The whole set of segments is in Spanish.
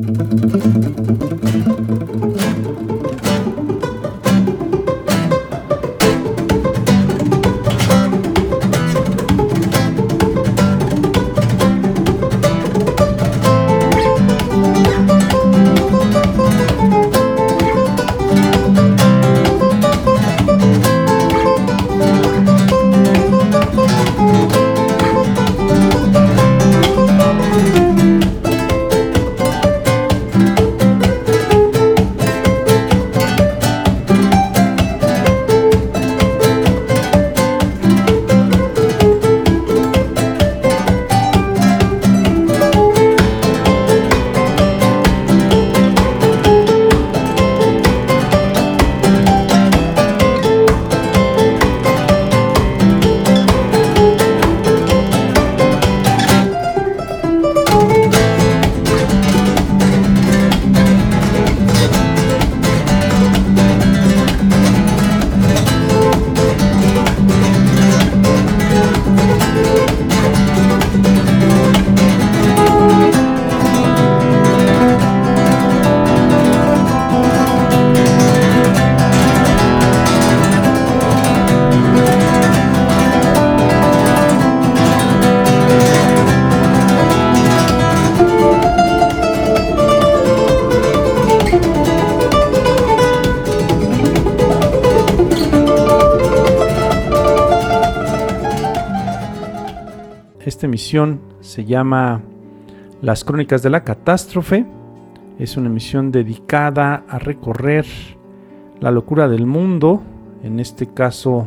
Esta emisión se llama Las Crónicas de la Catástrofe. Es una emisión dedicada a recorrer la locura del mundo, en este caso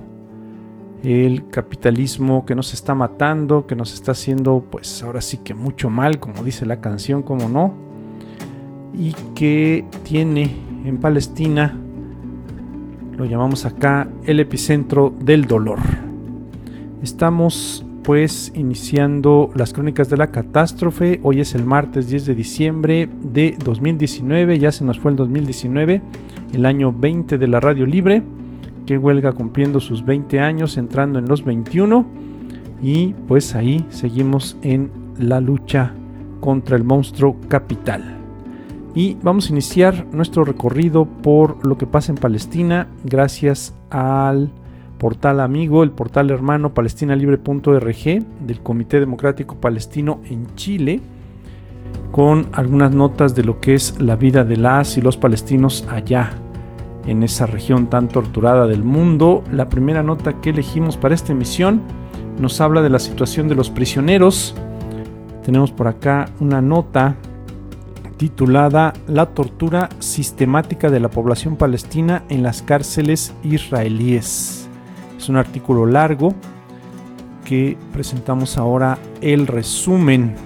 el capitalismo que nos está matando, que nos está haciendo pues ahora sí que mucho mal, como dice la canción, como no, y que tiene en Palestina, lo llamamos acá, el epicentro del dolor. Estamos pues iniciando las Crónicas de la Catástrofe. Hoy es el martes 10 de diciembre de 2019, ya se nos fue el 2019, el año 20 de la Radio Libre, que huelga cumpliendo sus 20 años, entrando en los 21, y pues ahí seguimos en la lucha contra el monstruo capital. Y vamos a iniciar nuestro recorrido por lo que pasa en Palestina gracias al portal amigo, el portal hermano palestinalibre.org del Comité Democrático Palestino en Chile, con algunas notas de lo que es la vida de las y los palestinos allá en esa región tan torturada del mundo. La primera nota que elegimos para esta emisión nos habla de la situación de los prisioneros. Tenemos por acá una nota titulada La tortura sistemática de la población palestina en las cárceles israelíes. Es un artículo largo que presentamos ahora el resumen.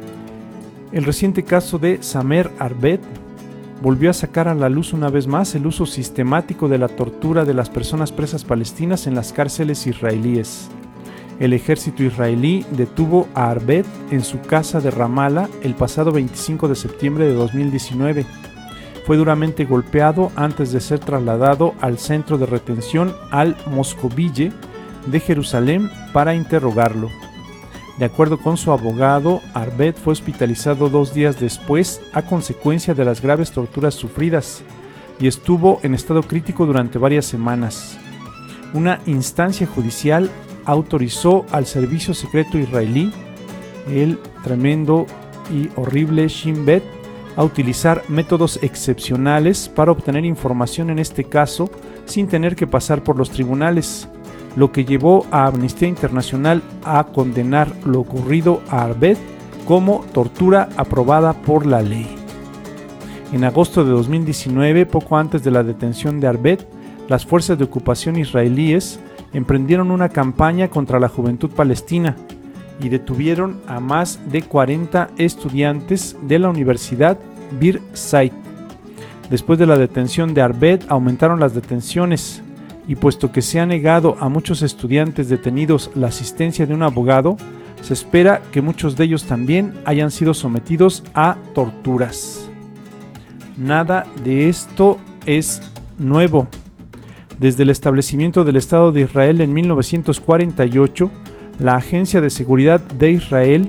El reciente caso de Samer Arbet volvió a sacar a la luz una vez más el uso sistemático de la tortura de las personas presas palestinas en las cárceles israelíes. El ejército israelí detuvo a Arbet en su casa de Ramallah el pasado 25 de septiembre de 2019. Fue duramente golpeado antes de ser trasladado al centro de retención Al-Moscoville de Jerusalén para interrogarlo. De acuerdo con su abogado, Arbet fue hospitalizado 2 días después a consecuencia de las graves torturas sufridas y estuvo en estado crítico durante varias semanas. Una instancia judicial autorizó al servicio secreto israelí, el tremendo y horrible Shin Bet, a utilizar métodos excepcionales para obtener información en este caso sin tener que pasar por los tribunales, lo que llevó a Amnistía Internacional a condenar lo ocurrido a Arbet como tortura aprobada por la ley. En agosto de 2019, poco antes de la detención de Arbet, las fuerzas de ocupación israelíes emprendieron una campaña contra la juventud palestina y detuvieron a más de 40 estudiantes de la Universidad Bir Zayt. Después de la detención de Arbet, aumentaron las detenciones, y puesto que se ha negado a muchos estudiantes detenidos la asistencia de un abogado, se espera que muchos de ellos también hayan sido sometidos a torturas. Nada de esto es nuevo. Desde el establecimiento del Estado de Israel en 1948, la Agencia de Seguridad de Israel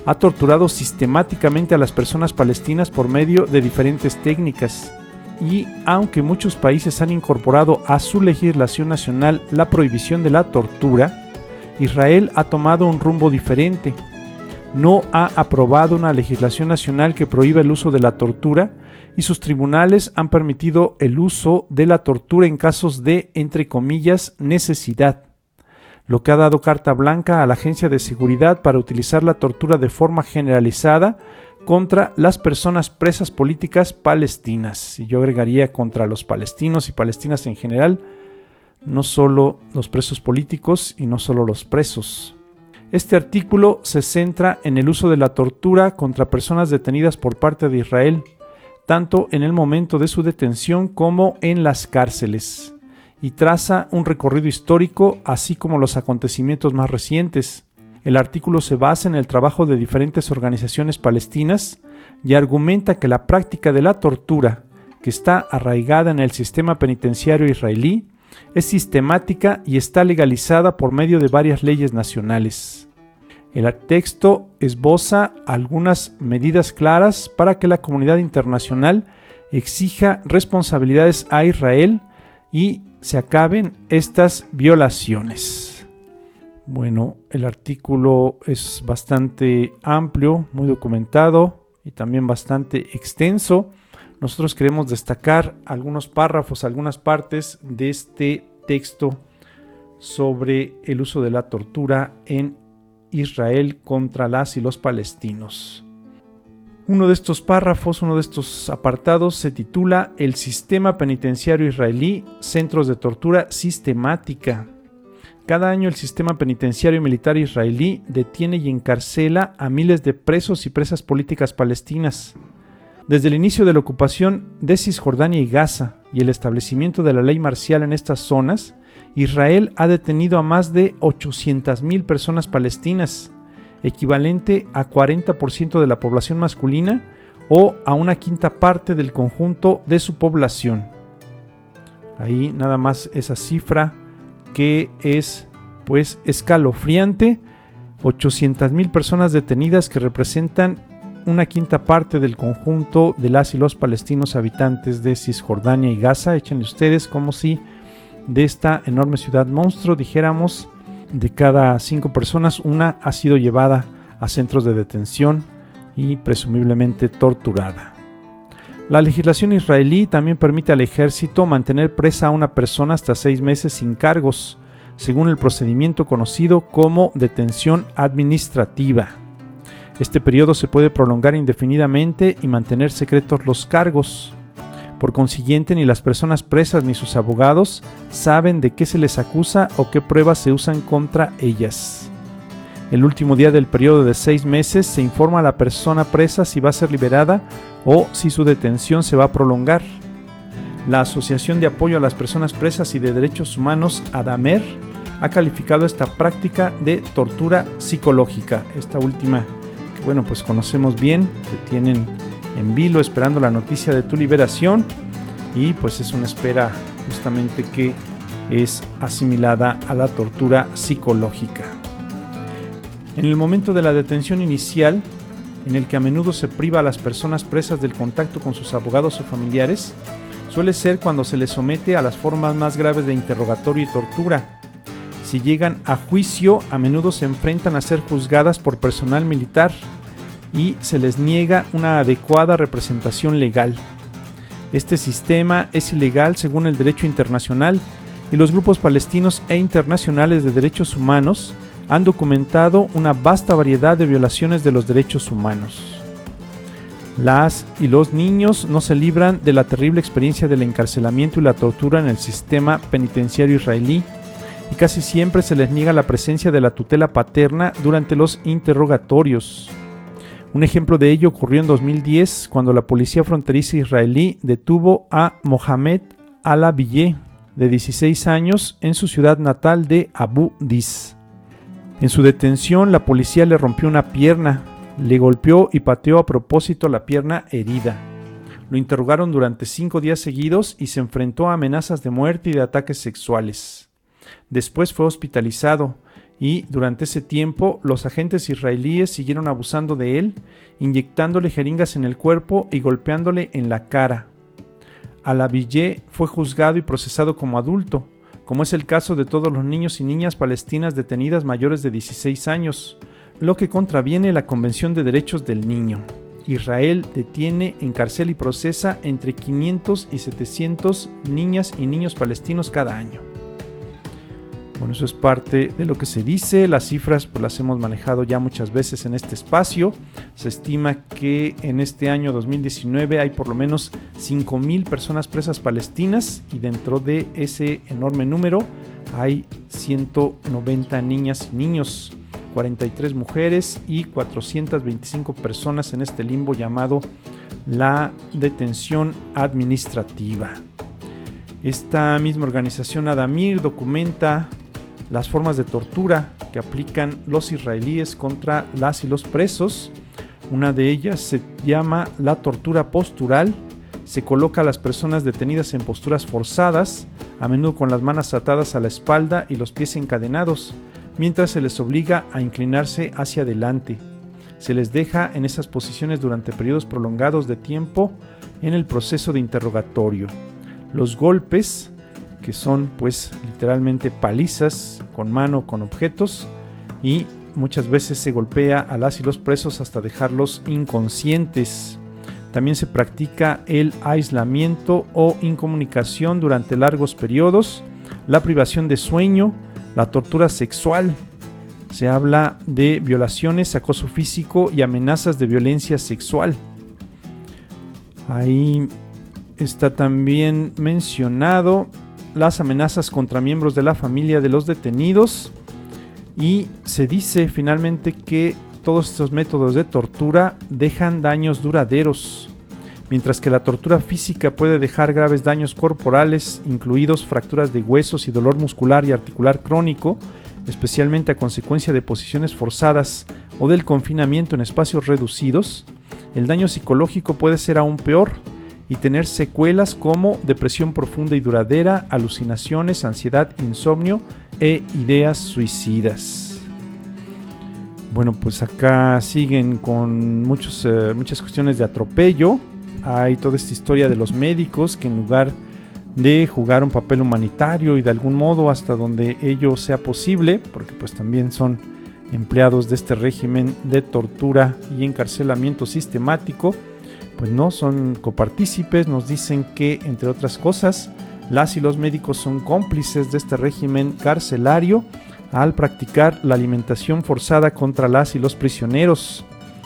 ha torturado sistemáticamente a las personas palestinas por medio de diferentes técnicas. Y aunque muchos países han incorporado a su legislación nacional la prohibición de la tortura, Israel ha tomado un rumbo diferente. No ha aprobado una legislación nacional que prohíba el uso de la tortura y sus tribunales han permitido el uso de la tortura en casos de, entre comillas, necesidad, lo que ha dado carta blanca a la Agencia de Seguridad para utilizar la tortura de forma generalizada contra las personas presas políticas palestinas. Y yo agregaría contra los palestinos y palestinas en general, no solo los presos políticos y no solo los presos. Este artículo se centra en el uso de la tortura contra personas detenidas por parte de Israel, tanto en el momento de su detención como en las cárceles, y traza un recorrido histórico así como los acontecimientos más recientes. El artículo se basa en el trabajo de diferentes organizaciones palestinas y argumenta que la práctica de la tortura, que está arraigada en el sistema penitenciario israelí, es sistemática y está legalizada por medio de varias leyes nacionales. El texto esboza algunas medidas claras para que la comunidad internacional exija responsabilidades a Israel y se acaben estas violaciones. Bueno, el artículo es bastante amplio, muy documentado y también bastante extenso. Nosotros queremos destacar algunos párrafos, algunas partes de este texto sobre el uso de la tortura en Israel contra las y los palestinos. Uno de estos párrafos, uno de estos apartados se titula El sistema penitenciario israelí, centros de tortura sistemática. Cada año el sistema penitenciario militar israelí detiene y encarcela a miles de presos y presas políticas palestinas. Desde el inicio de la ocupación de Cisjordania y Gaza y el establecimiento de la ley marcial en estas zonas, Israel ha detenido a más de 800,000 personas palestinas, equivalente a 40% de la población masculina o a una quinta parte del conjunto de su población. Ahí nada más esa cifra que es pues escalofriante, 800,000 personas detenidas que representan una quinta parte del conjunto de las y los palestinos habitantes de Cisjordania y Gaza. Échenle ustedes como si de esta enorme ciudad monstruo dijéramos de cada 5 personas una ha sido llevada a centros de detención y presumiblemente torturada. La legislación israelí también permite al ejército mantener presa a una persona hasta 6 meses sin cargos, según el procedimiento conocido como detención administrativa. Este periodo se puede prolongar indefinidamente y mantener secretos los cargos. Por consiguiente, ni las personas presas ni sus abogados saben de qué se les acusa o qué pruebas se usan contra ellas. El último día del periodo de 6 meses se informa a la persona presa si va a ser liberada o si su detención se va a prolongar. La Asociación de Apoyo a las Personas Presas y de Derechos Humanos, ADAMER, ha calificado esta práctica de tortura psicológica. Esta última bueno, pues conocemos bien, te tienen en vilo esperando la noticia de tu liberación y pues es una espera justamente que es asimilada a la tortura psicológica. En el momento de la detención inicial, en el que a menudo se priva a las personas presas del contacto con sus abogados o familiares, suele ser cuando se les somete a las formas más graves de interrogatorio y tortura. Si llegan a juicio, a menudo se enfrentan a ser juzgadas por personal militar y se les niega una adecuada representación legal. Este sistema es ilegal según el derecho internacional y los grupos palestinos e internacionales de derechos humanos han documentado una vasta variedad de violaciones de los derechos humanos. Las y los niños no se libran de la terrible experiencia del encarcelamiento y la tortura en el sistema penitenciario israelí, y casi siempre se les niega la presencia de la tutela paterna durante los interrogatorios. Un ejemplo de ello ocurrió en 2010 cuando la policía fronteriza israelí detuvo a Mohamed Al-Abiyeh, de 16 años, en su ciudad natal de Abu Dis. En su detención, la policía le rompió una pierna, le golpeó y pateó a propósito la pierna herida. Lo interrogaron durante 5 días seguidos y se enfrentó a amenazas de muerte y de ataques sexuales. Después fue hospitalizado y durante ese tiempo los agentes israelíes siguieron abusando de él, inyectándole jeringas en el cuerpo y golpeándole en la cara. Al-Abiyeh fue juzgado y procesado como adulto, como es el caso de todos los niños y niñas palestinas detenidas mayores de 16 años, lo que contraviene la Convención de Derechos del Niño. Israel detiene, encarcela y procesa entre 500 y 700 niñas y niños palestinos cada año. Bueno, eso es parte de lo que se dice. Las cifras pues las hemos manejado ya muchas veces en este espacio. Se estima que en este año 2019 hay por lo menos 5,000 personas presas palestinas, y dentro de ese enorme número hay 190 niñas y niños, 43 mujeres y 425 personas en este limbo llamado la detención administrativa. Esta misma organización Adamir documenta las formas de tortura que aplican los israelíes contra las y los presos. Una de ellas se llama la tortura postural. Se coloca a las personas detenidas en posturas forzadas, a menudo con las manos atadas a la espalda y los pies encadenados, mientras se les obliga a inclinarse hacia adelante. Se les deja en esas posiciones durante periodos prolongados de tiempo en el proceso de interrogatorio. Los golpes, que son pues literalmente palizas con mano, con objetos, y muchas veces se golpea a las y los presos hasta dejarlos inconscientes. También se practica el aislamiento o incomunicación durante largos periodos, la privación de sueño, la tortura sexual. Se habla de violaciones, acoso físico y amenazas de violencia sexual. Ahí está también mencionado las amenazas contra miembros de la familia de los detenidos, y se dice finalmente que todos estos métodos de tortura dejan daños duraderos. Mientras que la tortura física puede dejar graves daños corporales, incluidos fracturas de huesos y dolor muscular y articular crónico, especialmente a consecuencia de posiciones forzadas o del confinamiento en espacios reducidos, el daño psicológico puede ser aún peor y tener secuelas como depresión profunda y duradera, alucinaciones, ansiedad, insomnio e ideas suicidas. Bueno, pues acá siguen con muchas cuestiones de atropello. Hay toda esta historia de los médicos que, en lugar de jugar un papel humanitario y de algún modo hasta donde ello sea posible, porque pues también son empleados de este régimen de tortura y encarcelamiento sistemático, pues no son copartícipes. Nos dicen que, entre otras cosas, las y los médicos son cómplices de este régimen carcelario al practicar la alimentación forzada contra las y los prisioneros.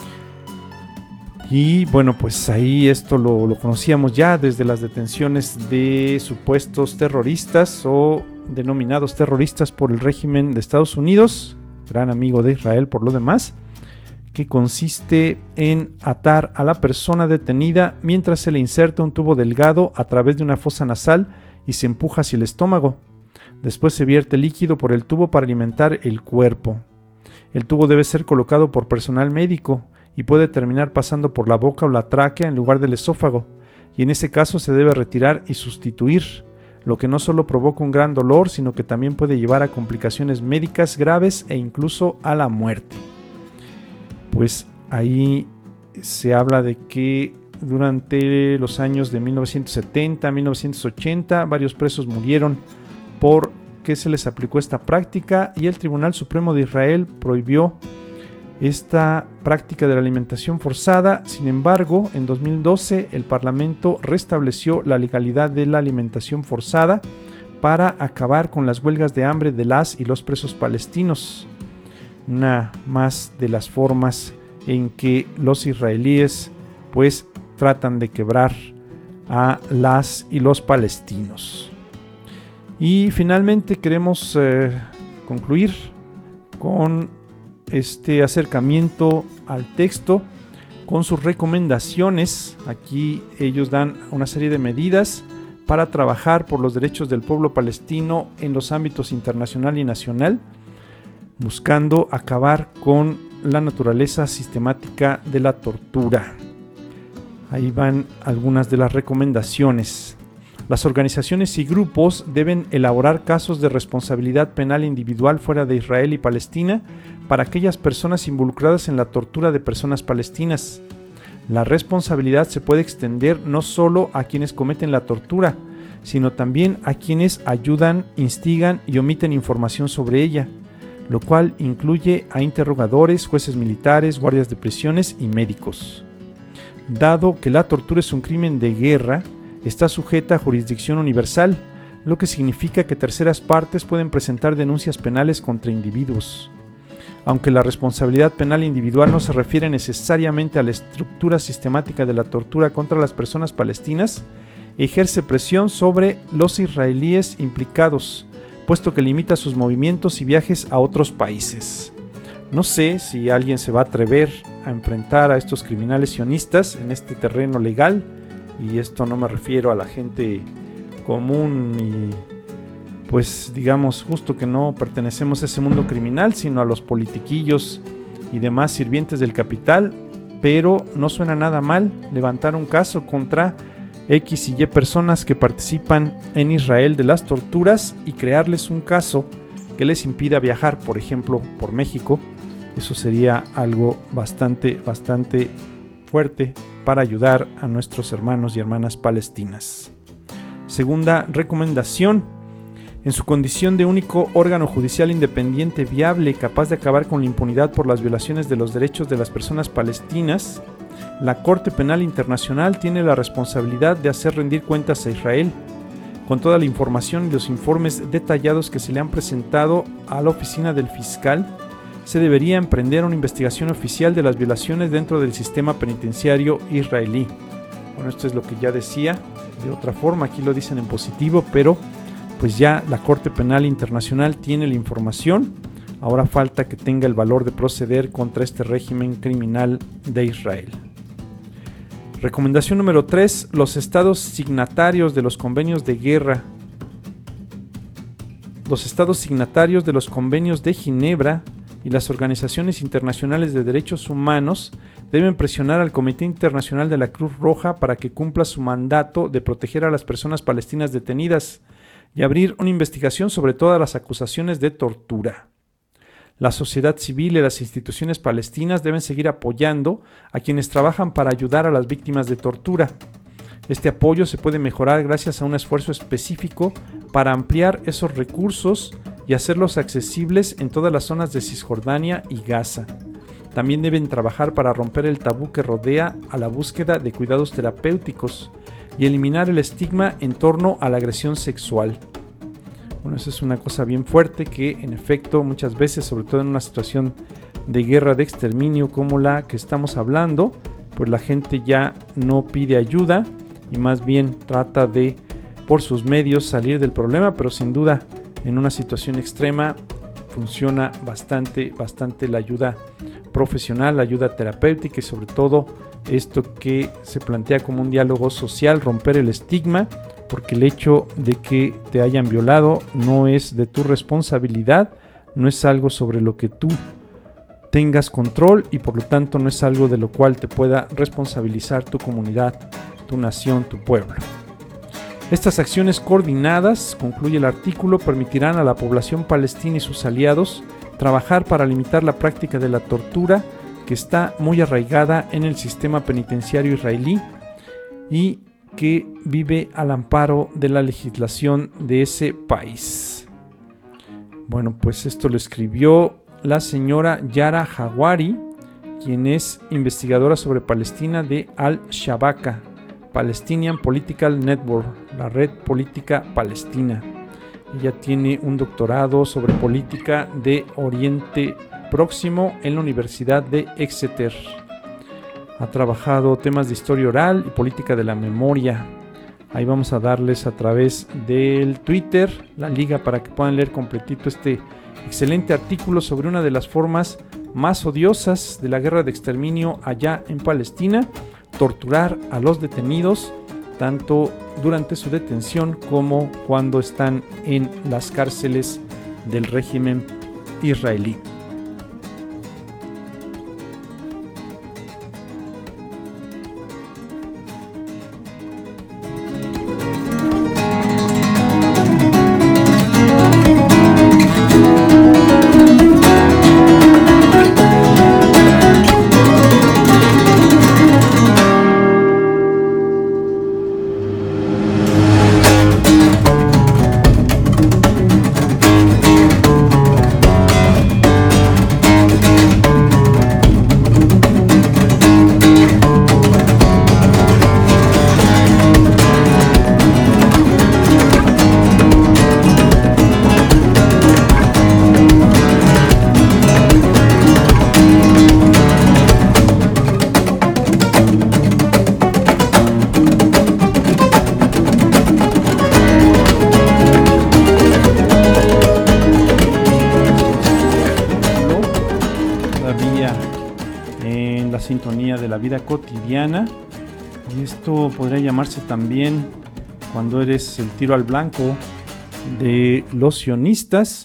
Y bueno, pues ahí esto lo conocíamos ya desde las detenciones de supuestos terroristas o denominados terroristas por el régimen de Estados Unidos, gran amigo de Israel por lo demás, que consiste en atar a la persona detenida mientras se le inserta un tubo delgado a través de una fosa nasal y se empuja hacia el estómago. Después se vierte líquido por el tubo para alimentar el cuerpo. El tubo debe ser colocado por personal médico y puede terminar pasando por la boca o la tráquea en lugar del esófago, y en ese caso se debe retirar y sustituir, lo que no solo provoca un gran dolor, sino que también puede llevar a complicaciones médicas graves e incluso a la muerte. Pues ahí se habla de que durante los años de 1970 a 1980 varios presos murieron porque se les aplicó esta práctica, y el Tribunal Supremo de Israel prohibió esta práctica de la alimentación forzada. Sin embargo, en 2012 el Parlamento restableció la legalidad de la alimentación forzada para acabar con las huelgas de hambre de las y los presos palestinos. Una más de las formas en que los israelíes pues tratan de quebrar a las y los palestinos. Y finalmente queremos concluir con este acercamiento al texto con sus recomendaciones. Aquí ellos dan una serie de medidas para trabajar por los derechos del pueblo palestino en los ámbitos internacional y nacional, buscando acabar con la naturaleza sistemática de la tortura. Ahí van algunas de las recomendaciones. Las organizaciones y grupos deben elaborar casos de responsabilidad penal individual fuera de Israel y Palestina para aquellas personas involucradas en la tortura de personas palestinas. La responsabilidad se puede extender no solo a quienes cometen la tortura, sino también a quienes ayudan, instigan y omiten información sobre ella, lo cual incluye a interrogadores, jueces militares, guardias de prisiones y médicos. Dado que la tortura es un crimen de guerra, está sujeta a jurisdicción universal, lo que significa que terceras partes pueden presentar denuncias penales contra individuos. Aunque la responsabilidad penal individual no se refiere necesariamente a la estructura sistemática de la tortura contra las personas palestinas, ejerce presión sobre los israelíes implicados, puesto que limita sus movimientos y viajes a otros países. No sé si alguien se va a atrever a enfrentar a estos criminales sionistas en este terreno legal, y esto no me refiero a la gente común y pues digamos justo que no pertenecemos a ese mundo criminal, sino a los politiquillos y demás sirvientes del capital, pero no suena nada mal levantar un caso contra X y Y personas que participan en Israel de las torturas y crearles un caso que les impida viajar, por ejemplo, por México. Eso sería algo bastante fuerte para ayudar a nuestros hermanos y hermanas palestinas. Segunda recomendación: en su condición de único órgano judicial independiente viable capaz de acabar con la impunidad por las violaciones de los derechos de las personas palestinas, la Corte Penal Internacional tiene la responsabilidad de hacer rendir cuentas a Israel. Con toda la información y los informes detallados que se le han presentado a la oficina del fiscal, se debería emprender una investigación oficial de las violaciones dentro del sistema penitenciario israelí. Bueno, esto es lo que ya decía de otra forma, aquí lo dicen en positivo, pero pues ya la Corte Penal Internacional tiene la información. Ahora falta que tenga el valor de proceder contra este régimen criminal de Israel. Recomendación número 3. Los estados signatarios de los convenios de guerra. Los estados signatarios de los convenios de Ginebra y las organizaciones internacionales de derechos humanos deben presionar al Comité Internacional de la Cruz Roja para que cumpla su mandato de proteger a las personas palestinas detenidas y abrir una investigación sobre todas las acusaciones de tortura. La sociedad civil y las instituciones palestinas deben seguir apoyando a quienes trabajan para ayudar a las víctimas de tortura. Este apoyo se puede mejorar gracias a un esfuerzo específico para ampliar esos recursos y hacerlos accesibles en todas las zonas de Cisjordania y Gaza. También deben trabajar para romper el tabú que rodea a la búsqueda de cuidados terapéuticos y eliminar el estigma en torno a la agresión sexual. Bueno, eso es una cosa bien fuerte que en efecto muchas veces, sobre todo en una situación de guerra, de exterminio como la que estamos hablando, pues la gente ya no pide ayuda y más bien trata de por sus medios salir del problema, pero sin duda en una situación extrema funciona bastante la ayuda profesional, la ayuda terapéutica y sobre todo esto que se plantea como un diálogo social, romper el estigma, porque el hecho de que te hayan violado no es de tu responsabilidad, no es algo sobre lo que tú tengas control y por lo tanto no es algo de lo cual te pueda responsabilizar tu comunidad, tu nación, tu pueblo. Estas acciones coordinadas, concluye el artículo, permitirán a la población palestina y sus aliados trabajar para limitar la práctica de la tortura que está muy arraigada en el sistema penitenciario israelí y que vive al amparo de la legislación de ese país. Bueno, pues esto lo escribió la señora Yara Hawari, quien es investigadora sobre Palestina de Al-Shabaka, Palestinian Political Network, la red política palestina. Ella tiene un doctorado sobre política de Oriente Próximo en la Universidad de Exeter. Ha trabajado temas de historia oral y política de la memoria. Ahí vamos a darles a través del Twitter la liga para que puedan leer completito este excelente artículo sobre una de las formas más odiosas de la guerra de exterminio allá en Palestina: torturar a los detenidos, tanto durante su detención como cuando están en las cárceles del régimen israelí. sintonía de la vida cotidiana. Y esto podría llamarse también cuando eres el tiro al blanco de los sionistas.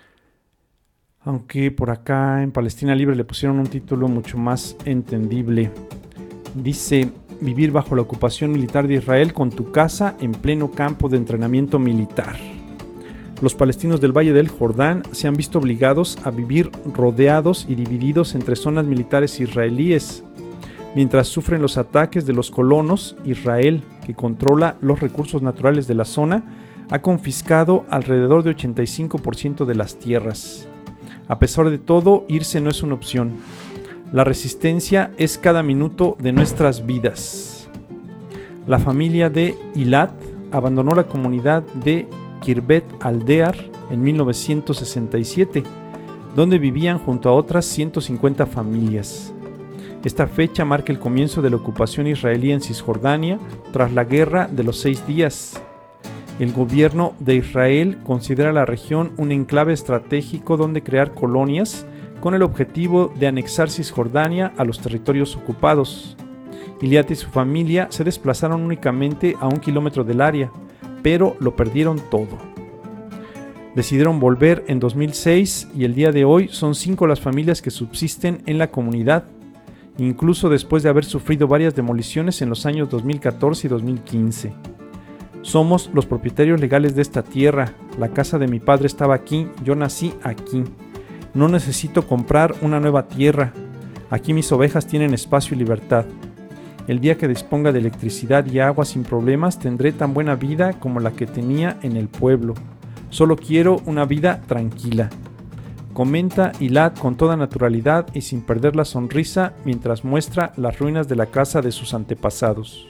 Aunque por acá en Palestina Libre le pusieron un título mucho más entendible. Dice: vivir bajo la ocupación militar de Israel con tu casa en pleno campo de entrenamiento militar. Los palestinos del Valle del Jordán se han visto obligados a vivir rodeados y divididos entre zonas militares israelíes. Mientras sufren los ataques de los colonos, Israel, que controla los recursos naturales de la zona, ha confiscado alrededor de 85% de las tierras. A pesar de todo, irse no es una opción. La resistencia es cada minuto de nuestras vidas. La familia de Ilat abandonó la comunidad de Kirbet Aldear en 1967, donde vivían junto a otras 150 familias. Esta fecha marca el comienzo de la ocupación israelí en Cisjordania tras la Guerra de los 6 días. El gobierno de Israel considera la región un enclave estratégico donde crear colonias con el objetivo de anexar Cisjordania a los territorios ocupados. Iliat y su familia se desplazaron únicamente a 1 kilómetro del área, pero lo perdieron todo. Decidieron volver en 2006 y el día de hoy son 5 las familias que subsisten en la comunidad, incluso después de haber sufrido varias demoliciones en los años 2014 y 2015. Somos los propietarios legales de esta tierra. La casa de mi padre estaba aquí, yo nací aquí. No necesito comprar una nueva tierra. Aquí mis ovejas tienen espacio y libertad. El día que disponga de electricidad y agua sin problemas, tendré tan buena vida como la que tenía en el pueblo. Solo quiero una vida tranquila. Comenta Ilat con toda naturalidad y sin perder la sonrisa mientras muestra las ruinas de la casa de sus antepasados.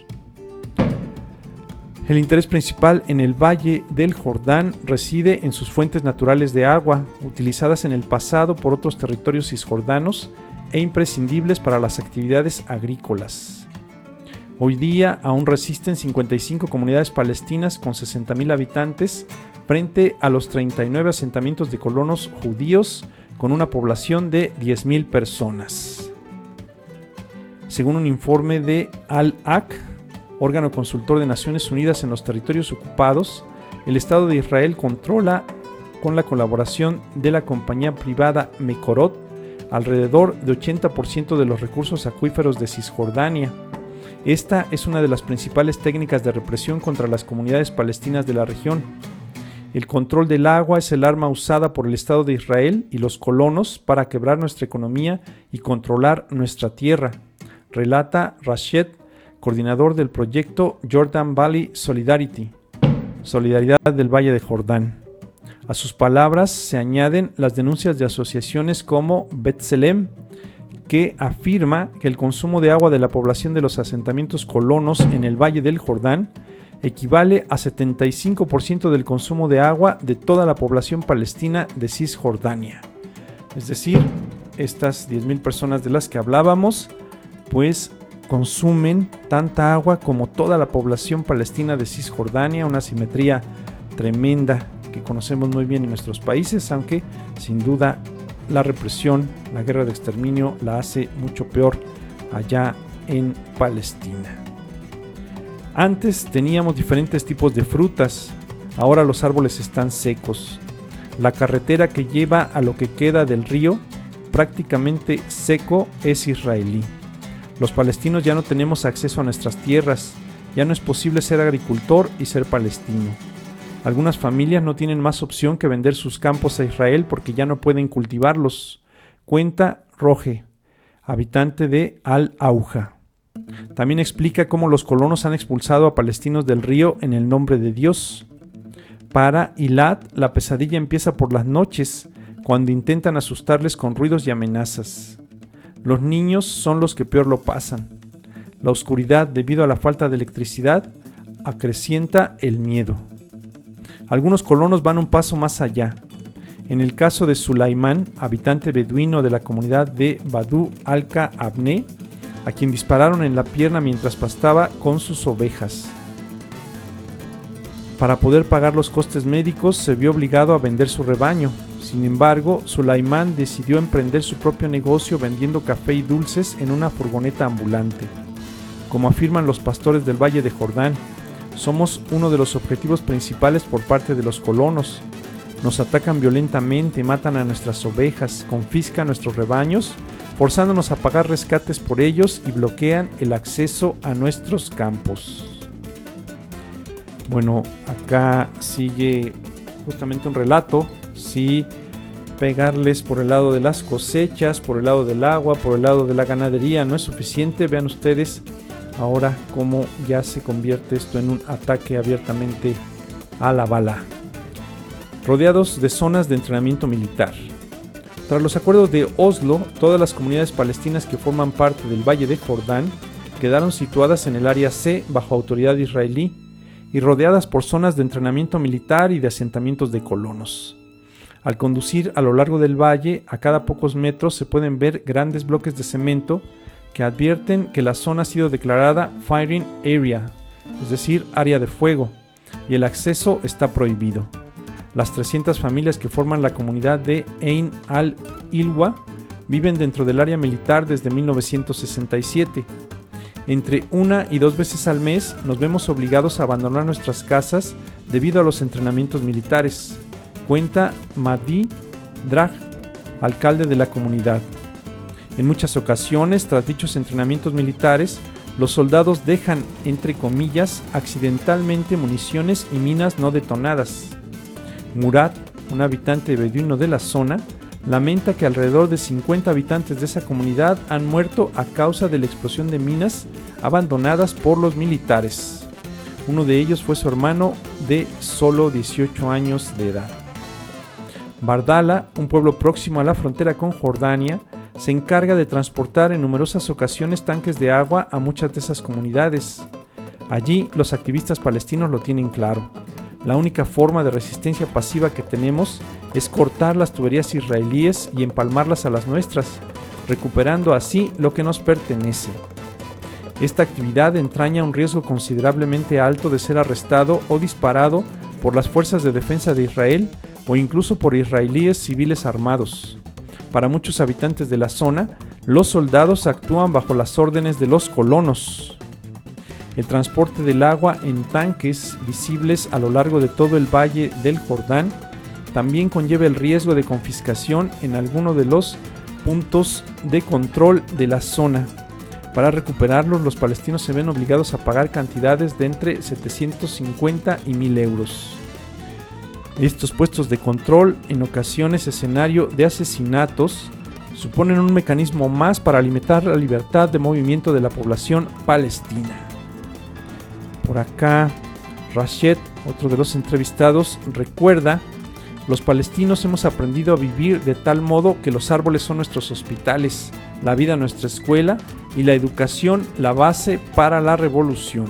El interés principal en el Valle del Jordán reside en sus fuentes naturales de agua, utilizadas en el pasado por otros territorios cisjordanos e imprescindibles para las actividades agrícolas. Hoy día aún resisten 55 comunidades palestinas con 60,000 habitantes frente a los 39 asentamientos de colonos judíos con una población de 10,000 personas. Según un informe de Al-Aq, órgano consultor de Naciones Unidas en los territorios ocupados, el Estado de Israel controla, con la colaboración de la compañía privada Mekorot, alrededor de 80% de los recursos acuíferos de Cisjordania. Esta es una de las principales técnicas de represión contra las comunidades palestinas de la región. El control del agua es el arma usada por el Estado de Israel y los colonos para quebrar nuestra economía y controlar nuestra tierra, relata Rashed, coordinador del proyecto Jordan Valley Solidarity, Solidaridad del Valle de Jordán. A sus palabras se añaden las denuncias de asociaciones como B'Tselem, que afirma que el consumo de agua de la población de los asentamientos colonos en el Valle del Jordán equivale a 75% del consumo de agua de toda la población palestina de Cisjordania. Es decir, estas 10,000 personas de las que hablábamos, pues consumen tanta agua como toda la población palestina de Cisjordania, una asimetría tremenda que conocemos muy bien en nuestros países, aunque sin duda la represión, la guerra de exterminio la hace mucho peor allá en Palestina. Antes teníamos diferentes tipos de frutas, ahora los árboles están secos. La carretera que lleva a lo que queda del río, prácticamente seco, es israelí. Los palestinos ya no tenemos acceso a nuestras tierras, ya no es posible ser agricultor y ser palestino. Algunas familias no tienen más opción que vender sus campos a Israel porque ya no pueden cultivarlos. Cuenta Roge, habitante de Al-Auja. También explica cómo los colonos han expulsado a palestinos del río en el nombre de Dios. Para Ilat, la pesadilla empieza por las noches, cuando intentan asustarles con ruidos y amenazas. Los niños son los que peor lo pasan. La oscuridad, debido a la falta de electricidad, acrecienta el miedo. Algunos colonos van un paso más allá. En el caso de Sulaimán, habitante beduino de la comunidad de Badu Alka Abne, a quien dispararon en la pierna mientras pastaba con sus ovejas. Para poder pagar los costes médicos, se vio obligado a vender su rebaño. Sin embargo, Sulaimán decidió emprender su propio negocio vendiendo café y dulces en una furgoneta ambulante. Como afirman los pastores del Valle de Jordán, somos uno de los objetivos principales por parte de los colonos. Nos atacan violentamente, matan a nuestras ovejas, confiscan nuestros rebaños, forzándonos a pagar rescates por ellos y bloquean el acceso a nuestros campos. Bueno, acá sigue justamente un relato. Sí, pegarles por el lado de las cosechas, por el lado del agua, por el lado de la ganadería no es suficiente. Vean ustedes ahora cómo ya se convierte esto en un ataque abiertamente a la bala. Rodeados de zonas de entrenamiento militar. Tras los acuerdos de Oslo, todas las comunidades palestinas que forman parte del Valle de Jordán quedaron situadas en el área C bajo autoridad israelí y rodeadas por zonas de entrenamiento militar y de asentamientos de colonos. Al conducir a lo largo del valle, a cada pocos metros se pueden ver grandes bloques de cemento que advierten que la zona ha sido declarada Firing Area, es decir, área de fuego, y el acceso está prohibido. Las 300 familias que forman la comunidad de Ein al-Hilwa viven dentro del área militar desde 1967. Entre 1 y 2 veces al mes nos vemos obligados a abandonar nuestras casas debido a los entrenamientos militares, cuenta Mahdi Drag, alcalde de la comunidad. En muchas ocasiones, tras dichos entrenamientos militares, los soldados dejan, entre comillas, accidentalmente municiones y minas no detonadas. Murad, un habitante beduino de la zona, lamenta que alrededor de 50 habitantes de esa comunidad han muerto a causa de la explosión de minas abandonadas por los militares. Uno de ellos fue su hermano de solo 18 años de edad. Bardala, un pueblo próximo a la frontera con Jordania, se encarga de transportar en numerosas ocasiones tanques de agua a muchas de esas comunidades. Allí los activistas palestinos lo tienen claro. La única forma de resistencia pasiva que tenemos es cortar las tuberías israelíes y empalmarlas a las nuestras, recuperando así lo que nos pertenece. Esta actividad entraña un riesgo considerablemente alto de ser arrestado o disparado por las fuerzas de defensa de Israel o incluso por israelíes civiles armados. Para muchos habitantes de la zona, los soldados actúan bajo las órdenes de los colonos. El transporte del agua en tanques visibles a lo largo de todo el Valle del Jordán también conlleva el riesgo de confiscación en alguno de los puntos de control de la zona. Para recuperarlos, los palestinos se ven obligados a pagar cantidades de entre 750 y 1.000 euros. Estos puestos de control, en ocasiones escenario de asesinatos, suponen un mecanismo más para limitar la libertad de movimiento de la población palestina. Por acá, Rashid, otro de los entrevistados, recuerda: los palestinos hemos aprendido a vivir de tal modo que los árboles son nuestros hospitales, la vida nuestra escuela y la educación la base para la revolución.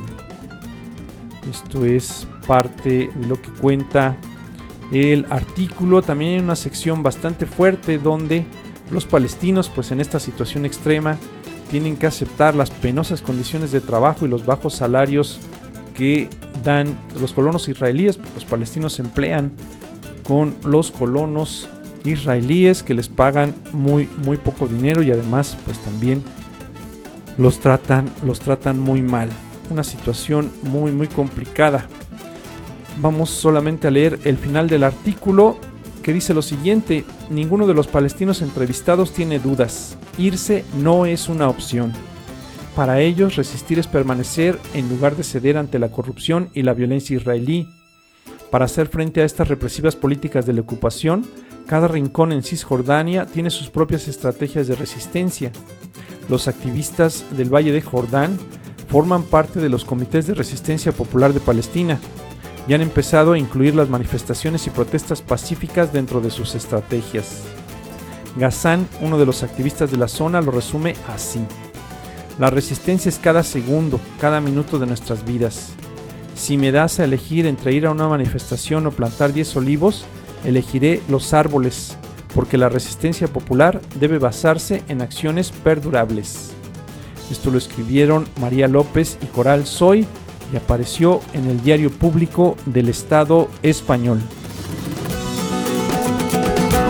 Esto es parte de lo que cuenta el artículo. También hay una sección bastante fuerte donde los palestinos, pues en esta situación extrema, tienen que aceptar las penosas condiciones de trabajo y los bajos salarios que dan los colonos israelíes. Los palestinos se emplean con los colonos israelíes que les pagan muy poco dinero y además pues también los tratan muy mal. Una situación muy complicada. Vamos solamente a leer el final del artículo, que dice lo siguiente: ninguno de los palestinos entrevistados tiene dudas. Irse no es una opción. Para ellos, resistir es permanecer en lugar de ceder ante la corrupción y la violencia israelí. Para hacer frente a estas represivas políticas de la ocupación, cada rincón en Cisjordania tiene sus propias estrategias de resistencia. Los activistas del Valle de Jordán forman parte de los comités de resistencia popular de Palestina y han empezado a incluir las manifestaciones y protestas pacíficas dentro de sus estrategias. Ghassan, uno de los activistas de la zona, lo resume así: la resistencia es cada segundo, cada minuto de nuestras vidas. Si me das a elegir entre ir a una manifestación o plantar 10 olivos, elegiré los árboles, porque la resistencia popular debe basarse en acciones perdurables. Esto lo escribieron María López y Coral Soy y apareció en el Diario Público del Estado Español.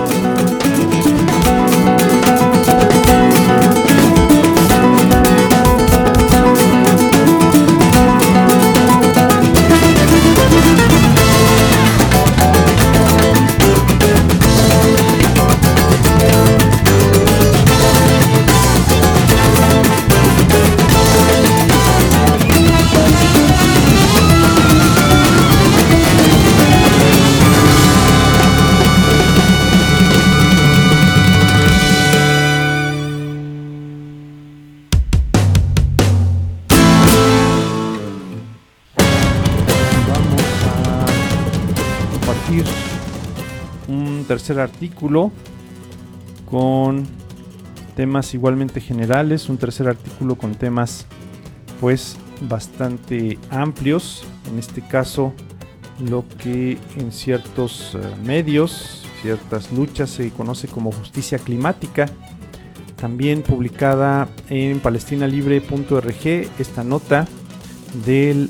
compartir un tercer artículo con temas igualmente generales, un tercer artículo con temas pues bastante amplios. En este caso, lo que en ciertos medios, ciertas luchas se conoce como justicia climática. También publicada en palestinalibre.org esta nota del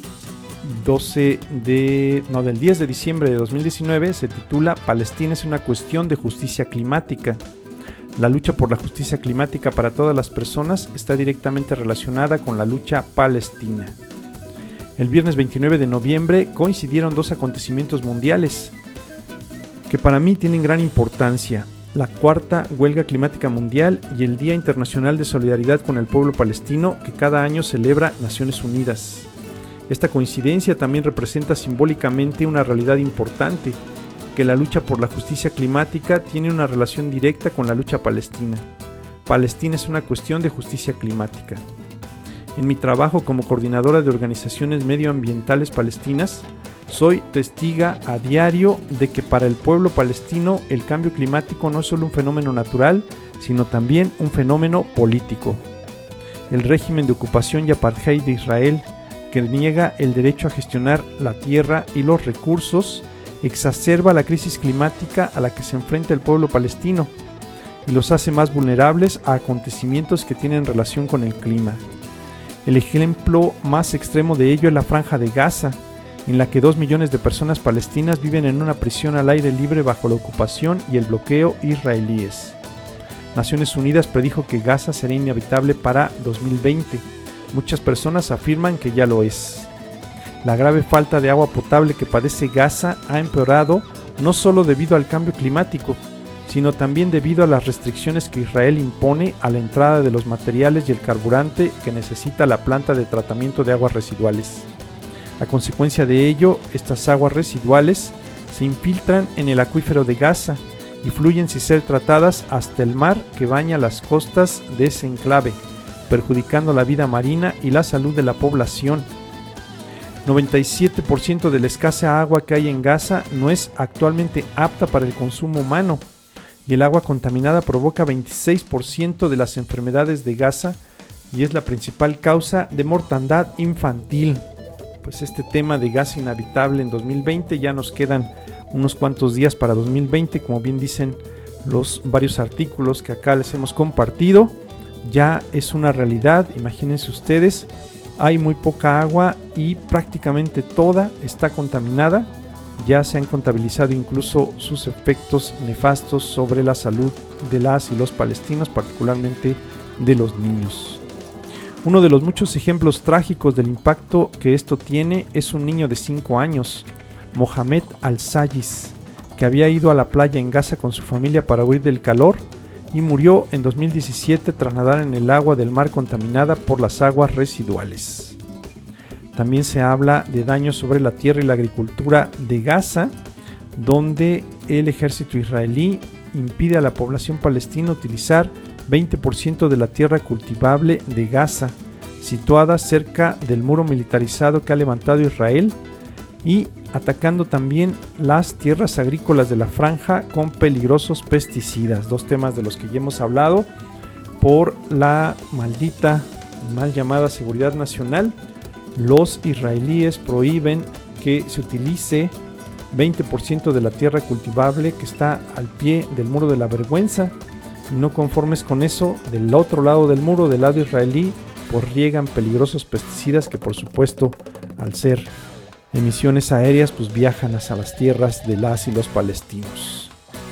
10 de diciembre de 2019 se titula Palestina es una cuestión de justicia climática. La lucha por la justicia climática para todas las personas está directamente relacionada con la lucha palestina. El viernes 29 de noviembre coincidieron dos acontecimientos mundiales que para mí tienen gran importancia: la cuarta huelga climática mundial y el Día Internacional de Solidaridad con el Pueblo Palestino que cada año celebra Naciones Unidas. Esta coincidencia también representa simbólicamente una realidad importante, que la lucha por la justicia climática tiene una relación directa con la lucha palestina. Palestina es una cuestión de justicia climática. En mi trabajo como coordinadora de organizaciones medioambientales palestinas, soy testiga a diario de que para el pueblo palestino el cambio climático no es solo un fenómeno natural, sino también un fenómeno político. El régimen de ocupación y apartheid de Israel, que niega el derecho a gestionar la tierra y los recursos, exacerba la crisis climática a la que se enfrenta el pueblo palestino y los hace más vulnerables a acontecimientos que tienen relación con el clima. El ejemplo más extremo de ello es la Franja de Gaza, en la que 2 millones de personas palestinas viven en una prisión al aire libre bajo la ocupación y el bloqueo israelíes. Naciones Unidas predijo que Gaza será inhabitable para 2020. Muchas personas afirman que ya lo es. La grave falta de agua potable que padece Gaza ha empeorado no solo debido al cambio climático, sino también debido a las restricciones que Israel impone a la entrada de los materiales y el carburante que necesita la planta de tratamiento de aguas residuales. A consecuencia de ello, estas aguas residuales se infiltran en el acuífero de Gaza y fluyen sin ser tratadas hasta el mar que baña las costas de ese enclave, perjudicando la vida marina y la salud de la población. 97% de la escasa agua que hay en Gaza no es actualmente apta para el consumo humano, y el agua contaminada provoca 26% de las enfermedades de Gaza y es la principal causa de mortandad infantil. Pues este tema de Gaza inhabitable en 2020, ya nos quedan unos cuantos días para 2020, como bien dicen los varios artículos que acá les hemos compartido, ya es una realidad. Imagínense ustedes, hay muy poca agua y prácticamente toda está contaminada. Ya se han contabilizado incluso sus efectos nefastos sobre la salud de las y los palestinos, particularmente de los niños. Uno de los muchos ejemplos trágicos del impacto que esto tiene es un niño de 5 años, Mohamed Al-Sayis, que había ido a la playa en Gaza con su familia para huir del calor y murió en 2017 tras nadar en el agua del mar contaminada por las aguas residuales. También se habla de daños sobre la tierra y la agricultura de Gaza, donde el ejército israelí impide a la población palestina utilizar 20% de la tierra cultivable de Gaza, situada cerca del muro militarizado que ha levantado Israel, y atacando también las tierras agrícolas de la franja con peligrosos pesticidas, dos temas de los que ya hemos hablado, por la maldita mal llamada seguridad nacional. Los israelíes prohíben que se utilice 20% de la tierra cultivable que está al pie del muro de la vergüenza, y no conformes con eso, del otro lado del muro, del lado israelí, pues riegan peligrosos pesticidas que por supuesto, al ser emisiones aéreas, pues viajan hacia las tierras de las y los palestinos.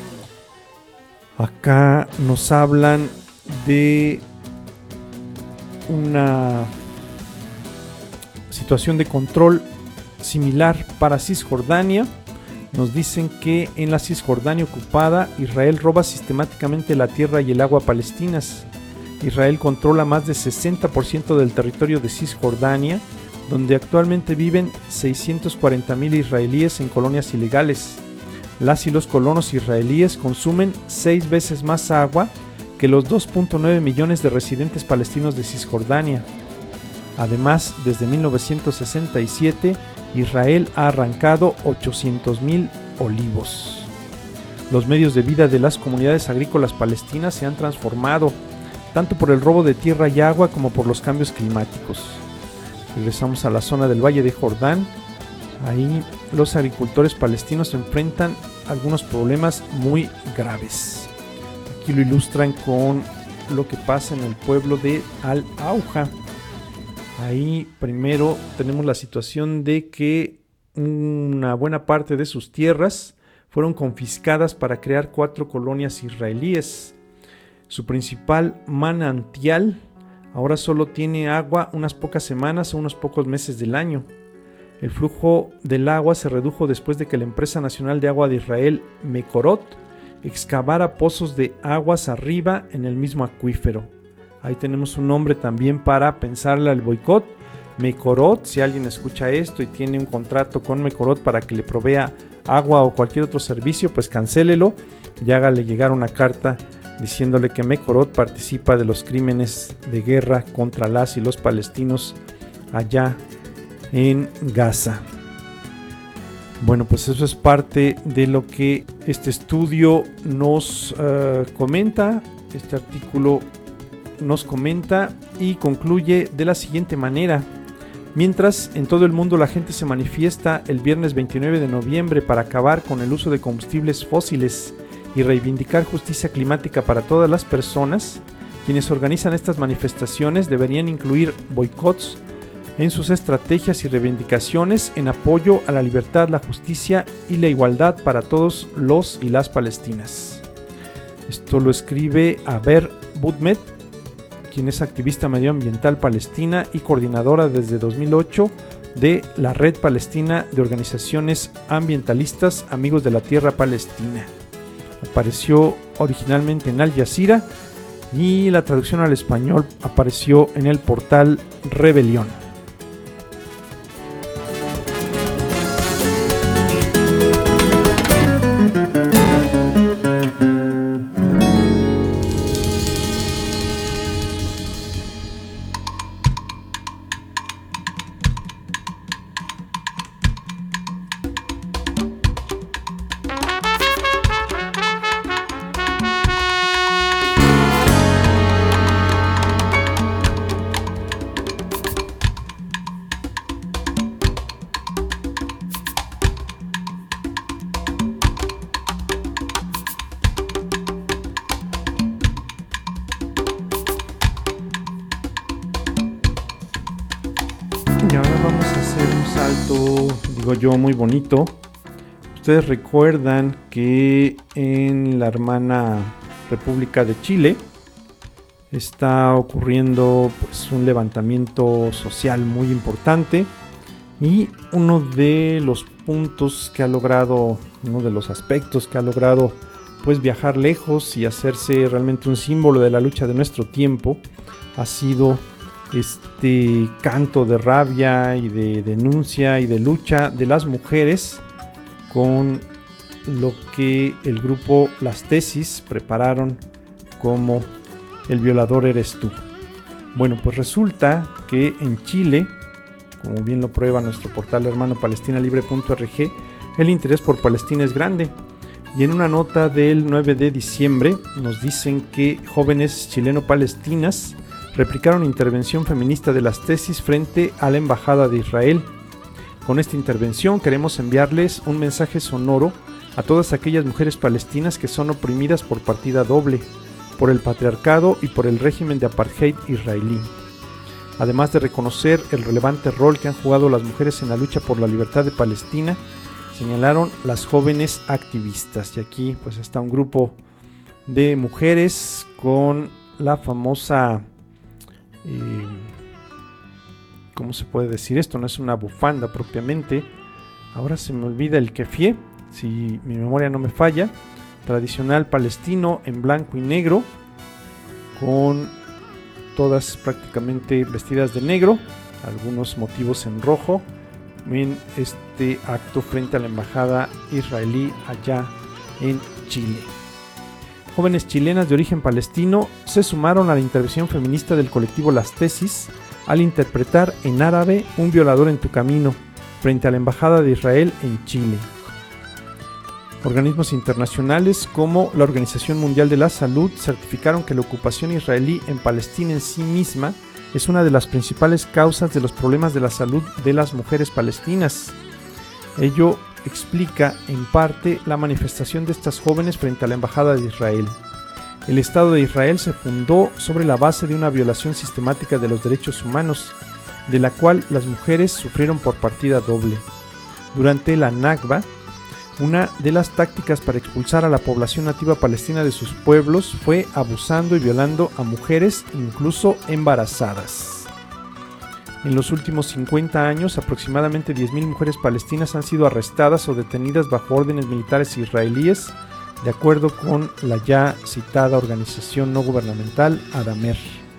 Acá nos hablan de una situación de control similar para Cisjordania. Nos dicen que en la Cisjordania ocupada, Israel roba sistemáticamente la tierra y el agua palestinas. Israel controla más de 60% del territorio de Cisjordania, donde actualmente viven 640,000 israelíes en colonias ilegales. Las y los colonos israelíes consumen 6 veces más agua que los 2.9 millones de residentes palestinos de Cisjordania. Además, desde 1967, Israel ha arrancado 800,000 olivos. Los medios de vida de las comunidades agrícolas palestinas se han transformado, tanto por el robo de tierra y agua como por los cambios climáticos. Regresamos a la zona del Valle de Jordán. Ahí los agricultores palestinos enfrentan algunos problemas muy graves. Aquí lo ilustran con lo que pasa en el pueblo de Al-Auja. Ahí primero tenemos la situación de que una buena parte de sus tierras fueron confiscadas para crear 4 colonias israelíes. Su principal manantial ahora solo tiene agua unas pocas semanas o unos pocos meses del año. El flujo del agua se redujo después de que la Empresa Nacional de Agua de Israel, Mekorot, excavara pozos de aguas arriba en el mismo acuífero. Ahí tenemos un nombre también para pensarle al boicot. Mekorot, si alguien escucha esto y tiene un contrato con Mekorot para que le provea agua o cualquier otro servicio, pues cancélelo y hágale llegar una carta diciéndole que Mekorot participa de los crímenes de guerra contra las y los palestinos allá en Gaza. Bueno, pues eso es parte de lo que este estudio nos comenta. Este artículo nos comenta y concluye de la siguiente manera. Mientras en todo el mundo la gente se manifiesta el viernes 29 de noviembre para acabar con el uso de combustibles fósiles y reivindicar justicia climática para todas las personas, quienes organizan estas manifestaciones deberían incluir boicots en sus estrategias y reivindicaciones en apoyo a la libertad, la justicia y la igualdad para todos los y las palestinas. Esto lo escribe Aber Budmet, quien es activista medioambiental palestina y coordinadora desde 2008 de la Red Palestina de Organizaciones Ambientalistas Amigos de la Tierra Palestina. Apareció originalmente en Al Jazeera y la traducción al español apareció en el portal Rebelión. Y ahora vamos a hacer un salto, digo yo, muy bonito. Ustedes recuerdan que en la hermana República de Chile está ocurriendo pues un levantamiento social muy importante, y uno de los puntos que ha logrado, uno de los aspectos que ha logrado pues viajar lejos y hacerse realmente un símbolo de la lucha de nuestro tiempo ha sido este canto de rabia y de denuncia y de lucha de las mujeres con lo que el grupo Las Tesis prepararon como El violador eres tú. Bueno, pues resulta que en Chile, como bien lo prueba nuestro portal hermano palestinalibre.org, el interés por Palestina es grande. Y en una nota del 9 de diciembre nos dicen que jóvenes chileno-palestinas replicaron intervención feminista de Las Tesis frente a la Embajada de Israel. Con esta intervención queremos enviarles un mensaje sonoro a todas aquellas mujeres palestinas que son oprimidas por partida doble, por el patriarcado y por el régimen de apartheid israelí. Además de reconocer el relevante rol que han jugado las mujeres en la lucha por la libertad de Palestina, señalaron las jóvenes activistas. Y aquí pues está un grupo de mujeres con la famosa... ¿cómo se puede decir esto? No es una bufanda propiamente. Ahora se me olvida el kefie, si mi memoria no me falla. Tradicional palestino en blanco y negro, con todas prácticamente vestidas de negro, algunos motivos en rojo, en este acto frente a la embajada israelí allá en Chile. Jóvenes chilenas de origen palestino se sumaron a la intervención feminista del colectivo Las Tesis al interpretar en árabe Un violador en tu camino frente a la embajada de Israel en Chile. Organismos internacionales como la Organización Mundial de la Salud certificaron que la ocupación israelí en Palestina en sí misma es una de las principales causas de los problemas de la salud de las mujeres palestinas. Ello explica en parte la manifestación de estas jóvenes frente a la Embajada de Israel. El Estado de Israel se fundó sobre la base de una violación sistemática de los derechos humanos, de la cual las mujeres sufrieron por partida doble. Durante la Nakba, una de las tácticas para expulsar a la población nativa palestina de sus pueblos fue abusando y violando a mujeres, incluso embarazadas. En los últimos 50 años, aproximadamente 10.000 mujeres palestinas han sido arrestadas o detenidas bajo órdenes militares israelíes, de acuerdo con la ya citada organización no gubernamental Adamer.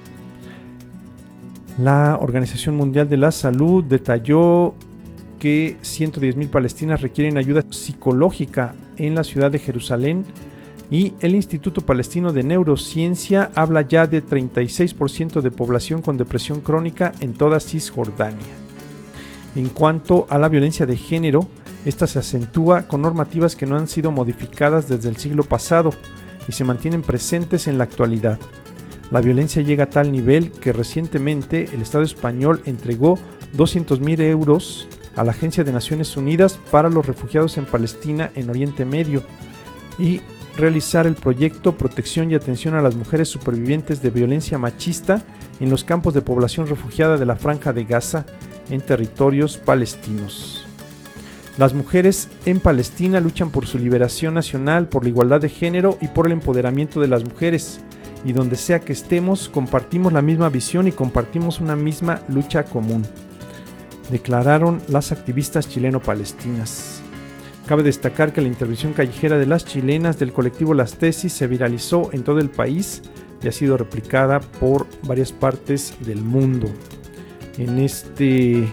La Organización Mundial de la Salud detalló que 110.000 palestinas requieren ayuda psicológica en la ciudad de Jerusalén, y el Instituto Palestino de Neurociencia habla ya de 36% de población con depresión crónica en toda Cisjordania. En cuanto a la violencia de género, esta se acentúa con normativas que no han sido modificadas desde el siglo pasado y se mantienen presentes en la actualidad. La violencia llega a tal nivel que recientemente el Estado español entregó 200.000 euros a la Agencia de Naciones Unidas para los Refugiados en Palestina en Oriente Medio y realizar el proyecto Protección y Atención a las Mujeres Supervivientes de Violencia Machista en los campos de población refugiada de la Franja de Gaza en territorios palestinos. Las mujeres en Palestina luchan por su liberación nacional, por la igualdad de género y por el empoderamiento de las mujeres, y donde sea que estemos compartimos la misma visión y compartimos una misma lucha común, declararon las activistas chileno-palestinas. Cabe destacar que la intervención callejera de las chilenas del colectivo Las Tesis se viralizó en todo el país y ha sido replicada por varias partes del mundo. En este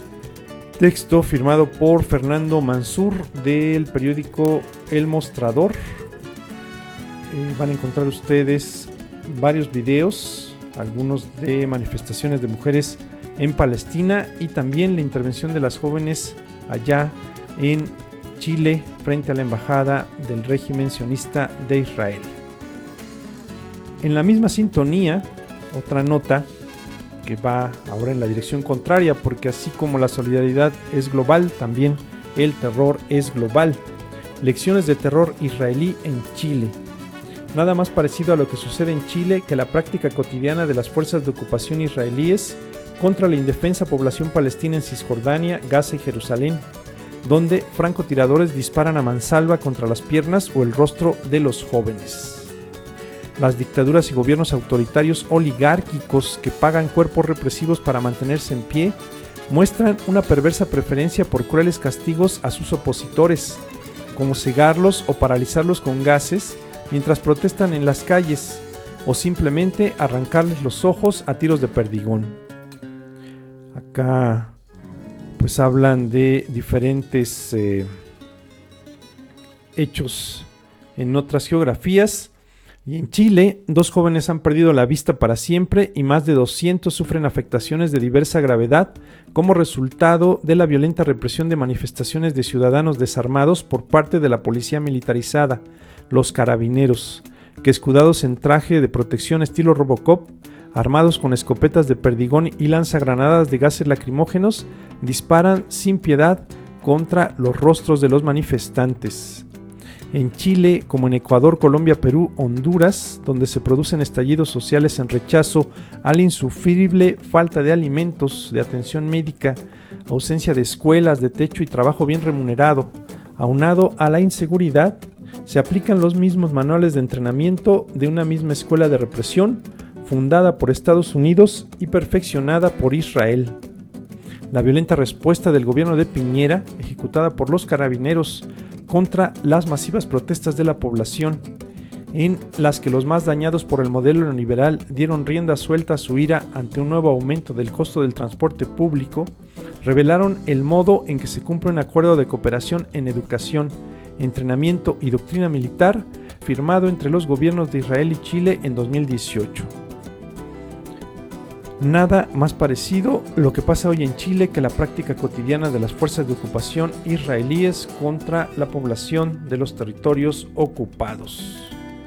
texto firmado por Fernando Mansur del periódico El Mostrador, van a encontrar ustedes varios videos, algunos de manifestaciones de mujeres en Palestina y también la intervención de las jóvenes allá en Chile frente a la embajada del régimen sionista de Israel. En la misma sintonía, otra nota que va ahora en la dirección contraria, porque así como la solidaridad es global, también el terror es global. Lecciones de terror israelí en Chile. Nada más parecido a lo que sucede en Chile que la práctica cotidiana de las fuerzas de ocupación israelíes contra la indefensa población palestina en Cisjordania, Gaza y Jerusalén, donde francotiradores disparan a mansalva contra las piernas o el rostro de los jóvenes. Las dictaduras y gobiernos autoritarios oligárquicos que pagan cuerpos represivos para mantenerse en pie muestran una perversa preferencia por crueles castigos a sus opositores, como cegarlos o paralizarlos con gases mientras protestan en las calles, o simplemente arrancarles los ojos a tiros de perdigón. Acá pues hablan de diferentes hechos en otras geografías. Y en Chile, 2 jóvenes han perdido la vista para siempre y más de 200 sufren afectaciones de diversa gravedad como resultado de la violenta represión de manifestaciones de ciudadanos desarmados por parte de la policía militarizada, los carabineros, que escudados en traje de protección estilo Robocop, armados con escopetas de perdigón y lanzagranadas de gases lacrimógenos, disparan sin piedad contra los rostros de los manifestantes. En Chile, como en Ecuador, Colombia, Perú, Honduras, donde se producen estallidos sociales en rechazo a la insufrible falta de alimentos, de atención médica, ausencia de escuelas, de techo y trabajo bien remunerado, aunado a la inseguridad, se aplican los mismos manuales de entrenamiento de una misma escuela de represión, fundada por Estados Unidos y perfeccionada por Israel. La violenta respuesta del gobierno de Piñera, ejecutada por los carabineros, contra las masivas protestas de la población, en las que los más dañados por el modelo neoliberal dieron rienda suelta a su ira ante un nuevo aumento del costo del transporte público, revelaron el modo en que se cumple un acuerdo de cooperación en educación, entrenamiento y doctrina militar firmado entre los gobiernos de Israel y Chile en 2018. Nada más parecido lo que pasa hoy en Chile que la práctica cotidiana de las fuerzas de ocupación israelíes contra la población de los territorios ocupados.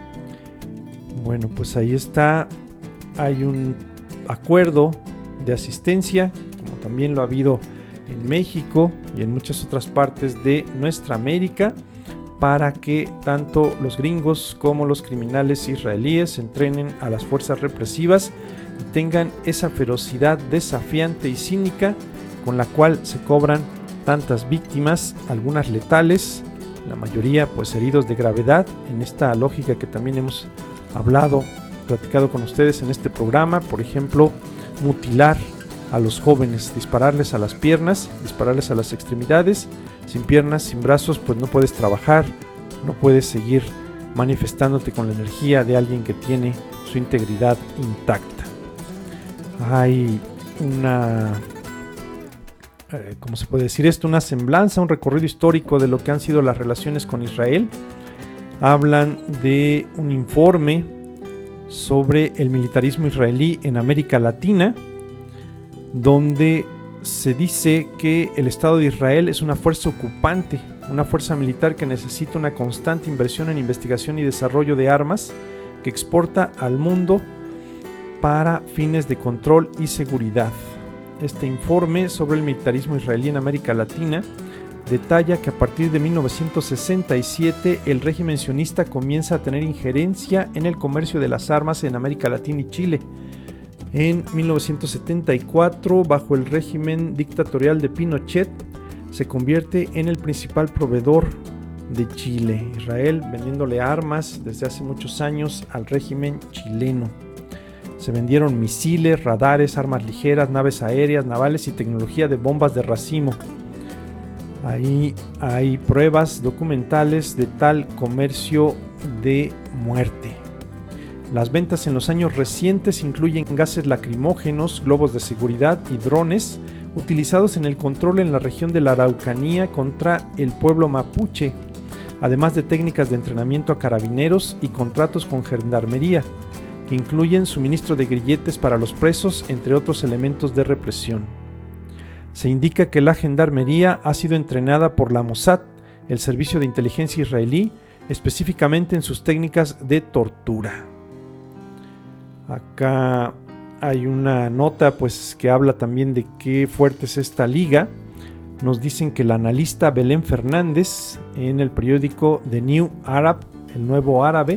Bueno, pues ahí está. Hay un acuerdo de asistencia, como también lo ha habido en México y en muchas otras partes de nuestra América, para que tanto los gringos como los criminales israelíes entrenen a las fuerzas represivas y tengan esa ferocidad desafiante y cínica con la cual se cobran tantas víctimas, algunas letales, la mayoría pues heridos de gravedad, en esta lógica que también hemos platicado con ustedes en este programa. Por ejemplo, mutilar a los jóvenes, dispararles a las piernas, dispararles a las extremidades. Sin piernas, sin brazos, pues no puedes trabajar, no puedes seguir manifestándote con la energía de alguien que tiene su integridad intacta. Hay una, ¿cómo se puede decir esto? Una semblanza, un recorrido histórico de lo que han sido las relaciones con Israel. Hablan de un informe sobre el militarismo israelí en América Latina, donde se dice que el Estado de Israel es una fuerza ocupante, una fuerza militar que necesita una constante inversión en investigación y desarrollo de armas que exporta al mundo para fines de control y seguridad. Este informe sobre el militarismo israelí en América Latina detalla que a partir de 1967 el régimen sionista comienza a tener injerencia en el comercio de las armas en América Latina y Chile. En 1974, bajo el régimen dictatorial de Pinochet, se convierte en el principal proveedor de Chile. Israel vendiéndole armas desde hace muchos años al régimen chileno. Se vendieron misiles, radares, armas ligeras, naves aéreas, navales y tecnología de bombas de racimo. Ahí hay pruebas documentales de tal comercio de muerte. Las ventas en los años recientes incluyen gases lacrimógenos, globos de seguridad y drones utilizados en el control en la región de la Araucanía contra el pueblo mapuche, además de técnicas de entrenamiento a carabineros y contratos con gendarmería, que incluyen suministro de grilletes para los presos, entre otros elementos de represión. Se indica que la gendarmería ha sido entrenada por la Mossad, el servicio de inteligencia israelí, específicamente en sus técnicas de tortura. Acá hay una nota pues que habla también de qué fuerte es esta liga. Nos dicen que la analista Belén Fernández en el periódico The New Arab, el Nuevo Árabe,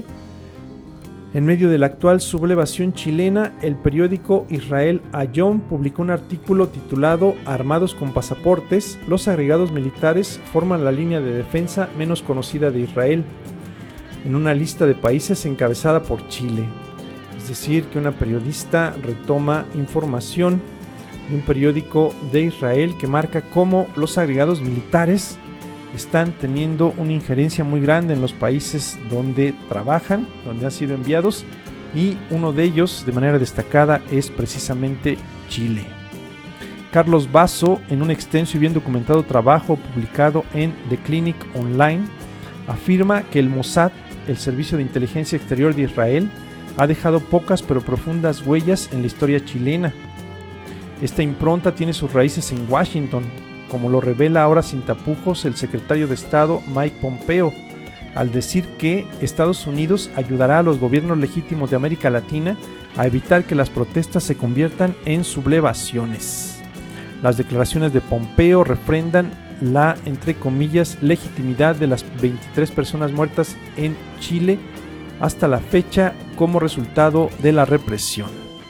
en medio de la actual sublevación chilena, el periódico Israel Hayom publicó un artículo titulado Armados con pasaportes, los agregados militares forman la línea de defensa menos conocida de Israel, en una lista de países encabezada por Chile. Es decir, que una periodista retoma información de un periódico de Israel que marca cómo los agregados militares están teniendo una injerencia muy grande en los países donde trabajan, donde han sido enviados, y uno de ellos, de manera destacada, es precisamente Chile. Carlos Basso, en un extenso y bien documentado trabajo publicado en The Clinic Online, afirma que el Mossad, el Servicio de Inteligencia Exterior de Israel, ha dejado pocas pero profundas huellas en la historia chilena. Esta impronta tiene sus raíces en Washington, como lo revela ahora sin tapujos el secretario de Estado Mike Pompeo, al decir que Estados Unidos ayudará a los gobiernos legítimos de América Latina a evitar que las protestas se conviertan en sublevaciones. Las declaraciones de Pompeo refrendan la, entre comillas, legitimidad de las 23 personas muertas en Chile hasta la fecha como resultado de la represión.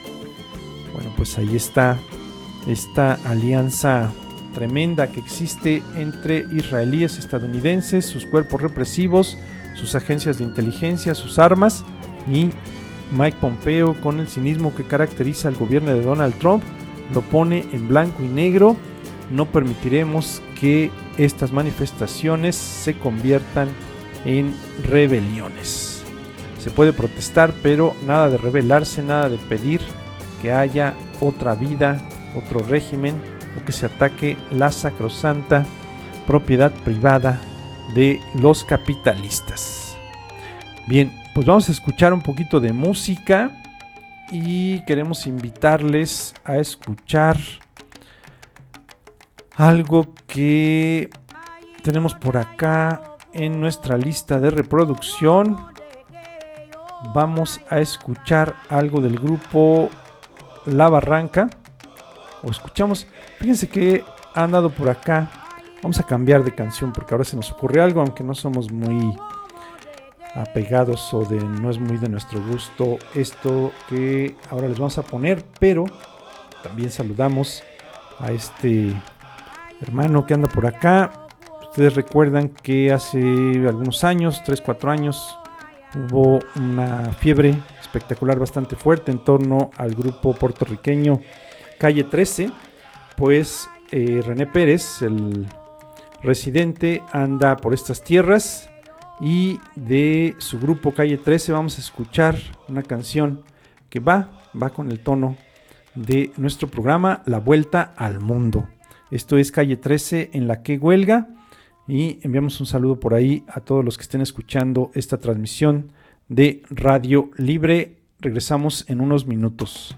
Bueno, pues ahí está esta alianza tremenda que existe entre israelíes, estadounidenses, sus cuerpos represivos, sus agencias de inteligencia, sus armas, y Mike Pompeo, con el cinismo que caracteriza al gobierno de Donald Trump, lo pone en blanco y negro. No permitiremos que estas manifestaciones se conviertan en rebeliones. Se puede protestar, pero nada de rebelarse, nada de pedir que haya otra vida, otro régimen, o que se ataque la sacrosanta propiedad privada de los capitalistas. Bien, pues vamos a escuchar un poquito de música y queremos invitarles a escuchar algo que tenemos por acá en nuestra lista de reproducción. Vamos a escuchar algo del grupo La Barranca. O escuchamos, fíjense que ha andado por acá. Vamos a cambiar de canción porque ahora se nos ocurre algo, aunque no somos muy apegados o no es muy de nuestro gusto esto que ahora les vamos a poner, pero también saludamos a este hermano que anda por acá. Ustedes recuerdan que hace algunos años, 3-4 años, hubo una fiebre espectacular bastante fuerte en torno al grupo puertorriqueño Calle 13. Pues René Pérez, el residente, anda por estas tierras, y de su grupo Calle 13 vamos a escuchar una canción que va con el tono de nuestro programa, La Vuelta al Mundo. Esto es Calle 13 en La Que Huelga, y enviamos un saludo por ahí a todos los que estén escuchando esta transmisión de Radio Libre. Regresamos en unos minutos.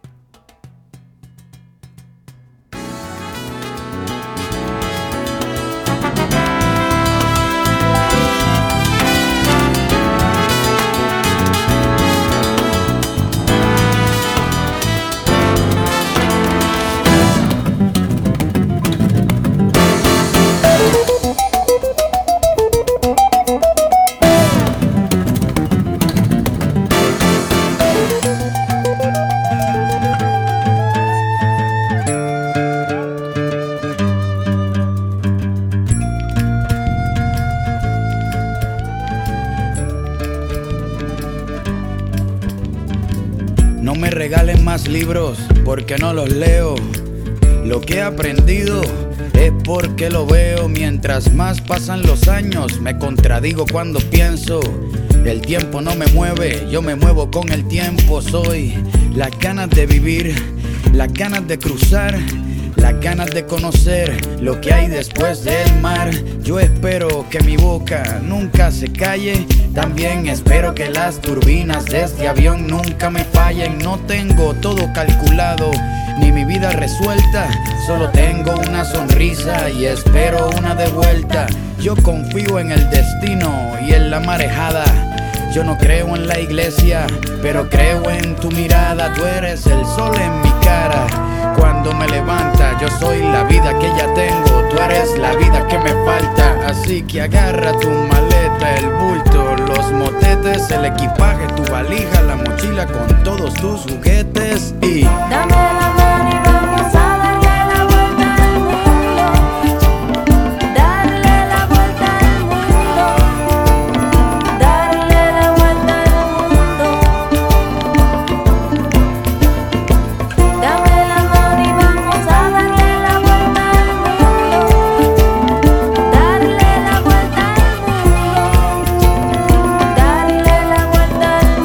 No me regalen más libros porque no los leo. Lo que he aprendido es porque lo veo. Mientras más pasan los años me contradigo cuando pienso. El tiempo no me mueve, yo me muevo con el tiempo. Soy las ganas de vivir, las ganas de cruzar, las ganas de conocer lo que hay después del mar. Yo espero que mi boca nunca se calle. También espero que las turbinas de este avión nunca me fallen. No tengo todo calculado, ni mi vida resuelta. Solo tengo una sonrisa y espero una de vuelta. Yo confío en el destino y en la marejada. Yo no creo en la iglesia, pero creo en tu mirada. Tú eres el sol en mi cara cuando me levanta. Yo soy la vida que ya tengo, tú eres la vida que me falta. Así que agarra tu maleta, el bulto, los motetes, el equipaje, tu valija, la mochila con todos tus juguetes y dame la mano y vamos a darle la vuelta al mundo. Darle la vuelta al mundo. Darle la vuelta al mundo. Dame la mano y vamos a darle la vuelta al mundo. Darle la vuelta al mundo. Darle la vuelta al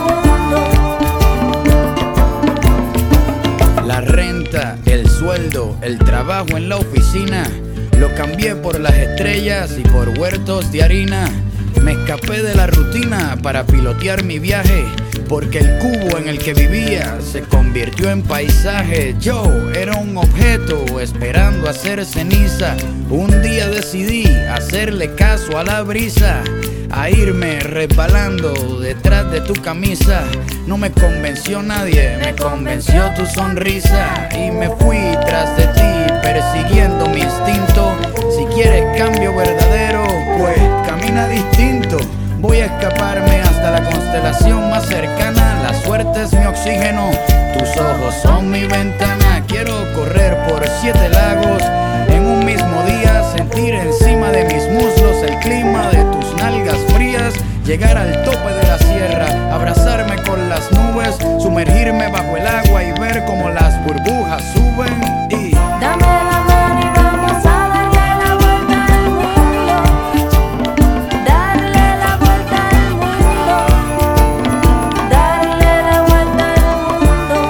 mundo. la renta, el sueldo, el trabajo en la oficina. Lo cambié por las estrellas y por huertos de harina. Me escapé de la rutina para pilotear mi viaje, porque el cubo en el que vivía se convirtió en paisaje. Yo era un objeto esperando a ser ceniza. Un día decidí hacerle caso a la brisa, a irme resbalando detrás de tu camisa. No me convenció nadie, me convenció tu sonrisa. Y me fui tras de ti, persiguiendo mi instinto. Si quieres cambio verdadero, pues camina distinto. Voy a escaparme hasta la constelación más cercana. La suerte es mi oxígeno, tus ojos son mi ventana. Quiero correr por 7 lagos en un mismo día, sentir encima de mis muslos el clima de tus nalgas frías, llegar al tope de la sierra, abrazarme con las nubes, sumergirme bajo el agua y ver cómo las burbujas suben y Dame la mano y vamos a darle la vuelta al mundo. Darle la vuelta al mundo. Darle la vuelta al mundo.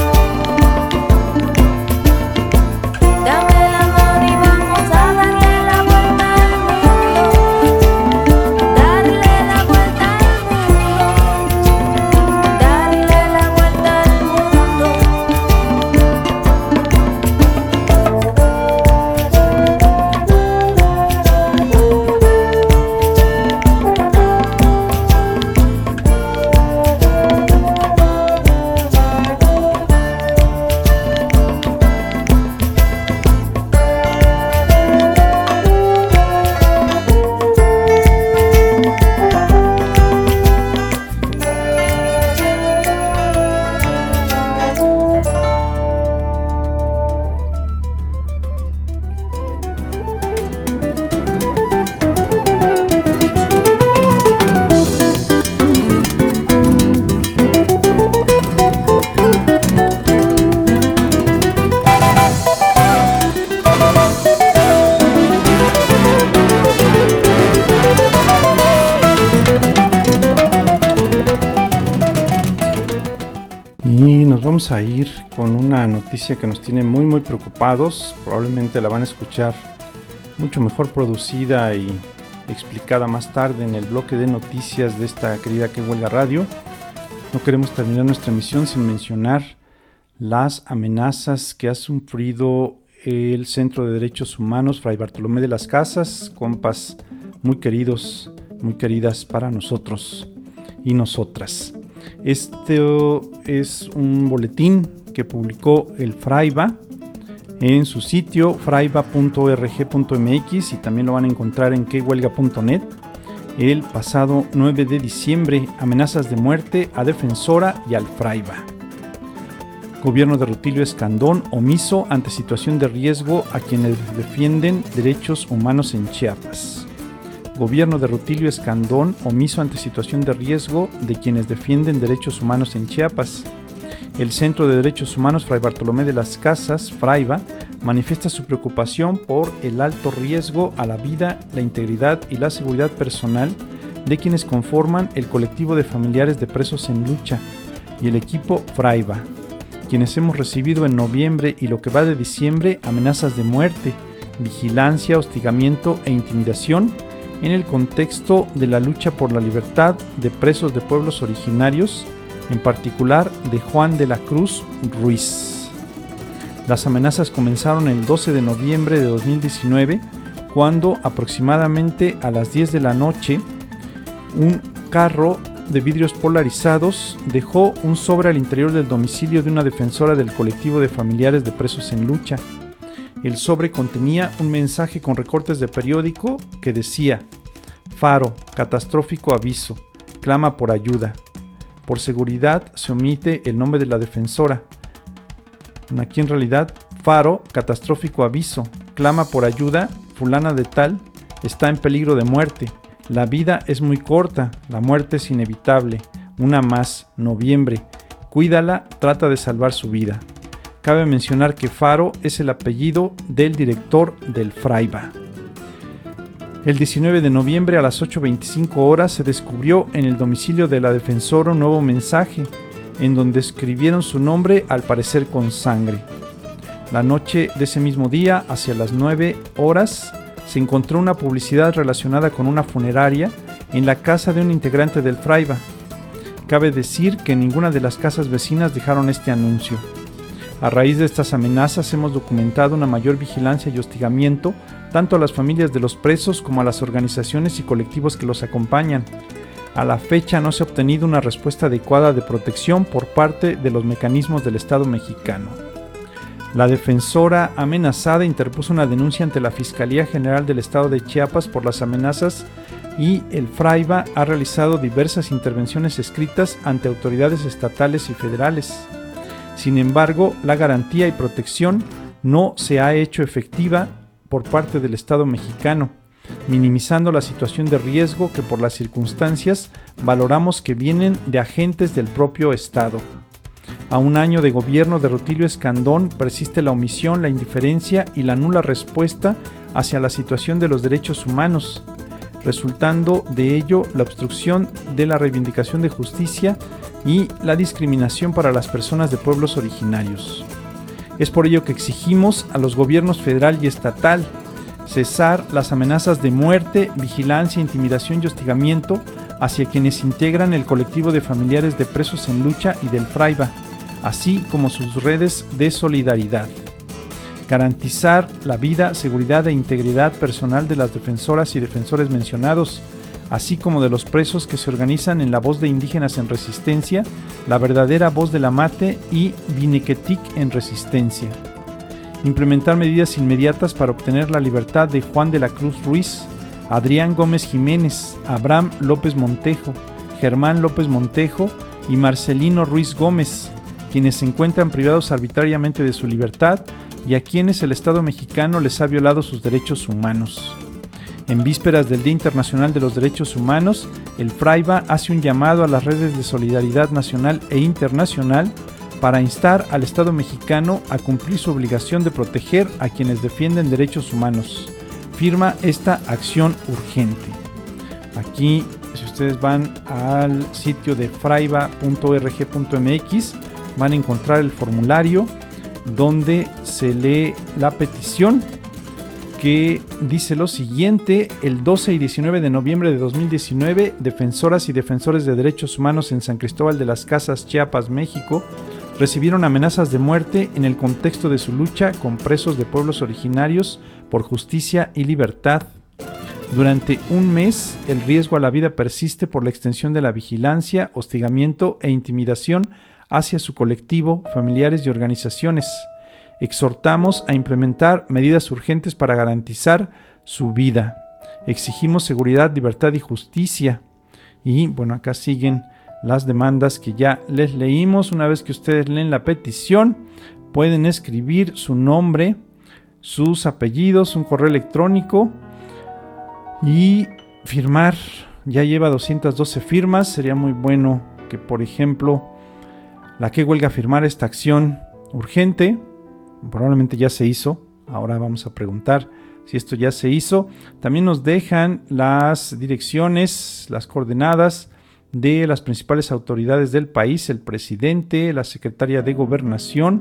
Dame la mano y vamos a darle la vuelta al mundo. Darle la vuelta al mundo. vamos a ir con una noticia que nos tiene muy preocupados. Probablemente la van a escuchar mucho mejor producida y explicada más tarde en el bloque de noticias de esta querida Que Huelga Radio. No queremos terminar nuestra emisión sin mencionar las amenazas que ha sufrido el Centro de Derechos Humanos Fray Bartolomé de las Casas, compas muy queridos, muy queridas para nosotros y nosotras. Este es un boletín que publicó el Fraiba en su sitio fraiba.org.mx y también lo van a encontrar en quehuelga.net. El pasado 9 de diciembre, amenazas de muerte a defensora y al Fraiba. Gobierno de Rutilio Escandón omiso ante situación de riesgo a quienes defienden derechos humanos en Chiapas. Gobierno de Rutilio Escandón omiso ante situación de riesgo de quienes defienden derechos humanos en Chiapas. El Centro de Derechos Humanos Fray Bartolomé de las Casas, Fraiba, manifiesta su preocupación por el alto riesgo a la vida, la integridad y la seguridad personal de quienes conforman el colectivo de familiares de presos en lucha y el equipo Fraiba, quienes hemos recibido en noviembre y lo que va de diciembre amenazas de muerte, vigilancia, hostigamiento e intimidación en el contexto de la lucha por la libertad de presos de pueblos originarios, en particular de Juan de la Cruz Ruiz. Las amenazas comenzaron el 12 de noviembre de 2019, cuando aproximadamente a las 10 de la noche, un carro de vidrios polarizados dejó un sobre al interior del domicilio de una defensora del colectivo de familiares de presos en lucha. El sobre contenía un mensaje con recortes de periódico que decía: Faro, catastrófico aviso, clama por ayuda. Por seguridad se omite el nombre de la defensora. Aquí en realidad, Faro, catastrófico aviso, clama por ayuda, fulana de tal, está en peligro de muerte. La vida es muy corta, la muerte es inevitable. Una más, noviembre. Cuídala, trata de salvar su vida. Cabe mencionar que Faro es el apellido del director del Fraiba. El 19 de noviembre a las 8:25 horas se descubrió en el domicilio de la defensora un nuevo mensaje, en donde escribieron su nombre, al parecer con sangre. La noche de ese mismo día, hacia las 9 horas, se encontró una publicidad relacionada con una funeraria en la casa de un integrante del Fraiba. Cabe decir que ninguna de las casas vecinas dejaron este anuncio. A raíz de estas amenazas hemos documentado una mayor vigilancia y hostigamiento tanto a las familias de los presos como a las organizaciones y colectivos que los acompañan. A la fecha no se ha obtenido una respuesta adecuada de protección por parte de los mecanismos del Estado mexicano. La defensora amenazada interpuso una denuncia ante la Fiscalía General del Estado de Chiapas por las amenazas y el Fraiba ha realizado diversas intervenciones escritas ante autoridades estatales y federales. Sin embargo, la garantía y protección no se ha hecho efectiva por parte del Estado mexicano, minimizando la situación de riesgo que por las circunstancias valoramos que vienen de agentes del propio Estado. A un año de gobierno de Rutilio Escandón persiste la omisión, la indiferencia y la nula respuesta hacia la situación de los derechos humanos, resultando de ello la obstrucción de la reivindicación de justicia y la discriminación para las personas de pueblos originarios. Es por ello que exigimos a los gobiernos federal y estatal cesar las amenazas de muerte, vigilancia, intimidación y hostigamiento hacia quienes integran el colectivo de familiares de presos en lucha y del Fraiba, así como sus redes de solidaridad. Garantizar la vida, seguridad e integridad personal de las defensoras y defensores mencionados, así como de los presos que se organizan en la Voz de Indígenas en Resistencia, la verdadera Voz de la Mate y Binequetic en Resistencia. Implementar medidas inmediatas para obtener la libertad de Juan de la Cruz Ruiz, Adrián Gómez Jiménez, Abraham López Montejo, Germán López Montejo y Marcelino Ruiz Gómez, quienes se encuentran privados arbitrariamente de su libertad y a quienes el Estado mexicano les ha violado sus derechos humanos. En vísperas del Día Internacional de los Derechos Humanos, el Fraiba hace un llamado a las redes de solidaridad nacional e internacional para instar al Estado mexicano a cumplir su obligación de proteger a quienes defienden derechos humanos. Firma esta acción urgente. Aquí, si ustedes van al sitio de fraiba.org.mx, van a encontrar el formulario donde se lee la petición, que dice lo siguiente: el 12 y 19 de noviembre de 2019, defensoras y defensores de derechos humanos en San Cristóbal de las Casas, Chiapas, México, recibieron amenazas de muerte en el contexto de su lucha con presos de pueblos originarios por justicia y libertad. Durante un mes, el riesgo a la vida persiste por la extensión de la vigilancia, hostigamiento e intimidación hacia su colectivo, familiares y organizaciones. Exhortamos a implementar medidas urgentes para garantizar su vida. Exigimos seguridad, libertad y justicia. Y bueno, acá siguen las demandas que ya les leímos. Una vez que ustedes leen la petición, pueden escribir su nombre, sus apellidos, un correo electrónico y firmar. Ya lleva 212 firmas. Sería muy bueno que, por ejemplo, la que huelga a firmar esta acción urgente, probablemente ya se hizo. Ahora vamos a preguntar si esto ya se hizo. También nos dejan las direcciones, las coordenadas de las principales autoridades del país: el presidente, la secretaria de Gobernación,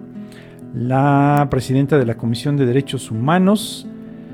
la presidenta de la Comisión de Derechos Humanos,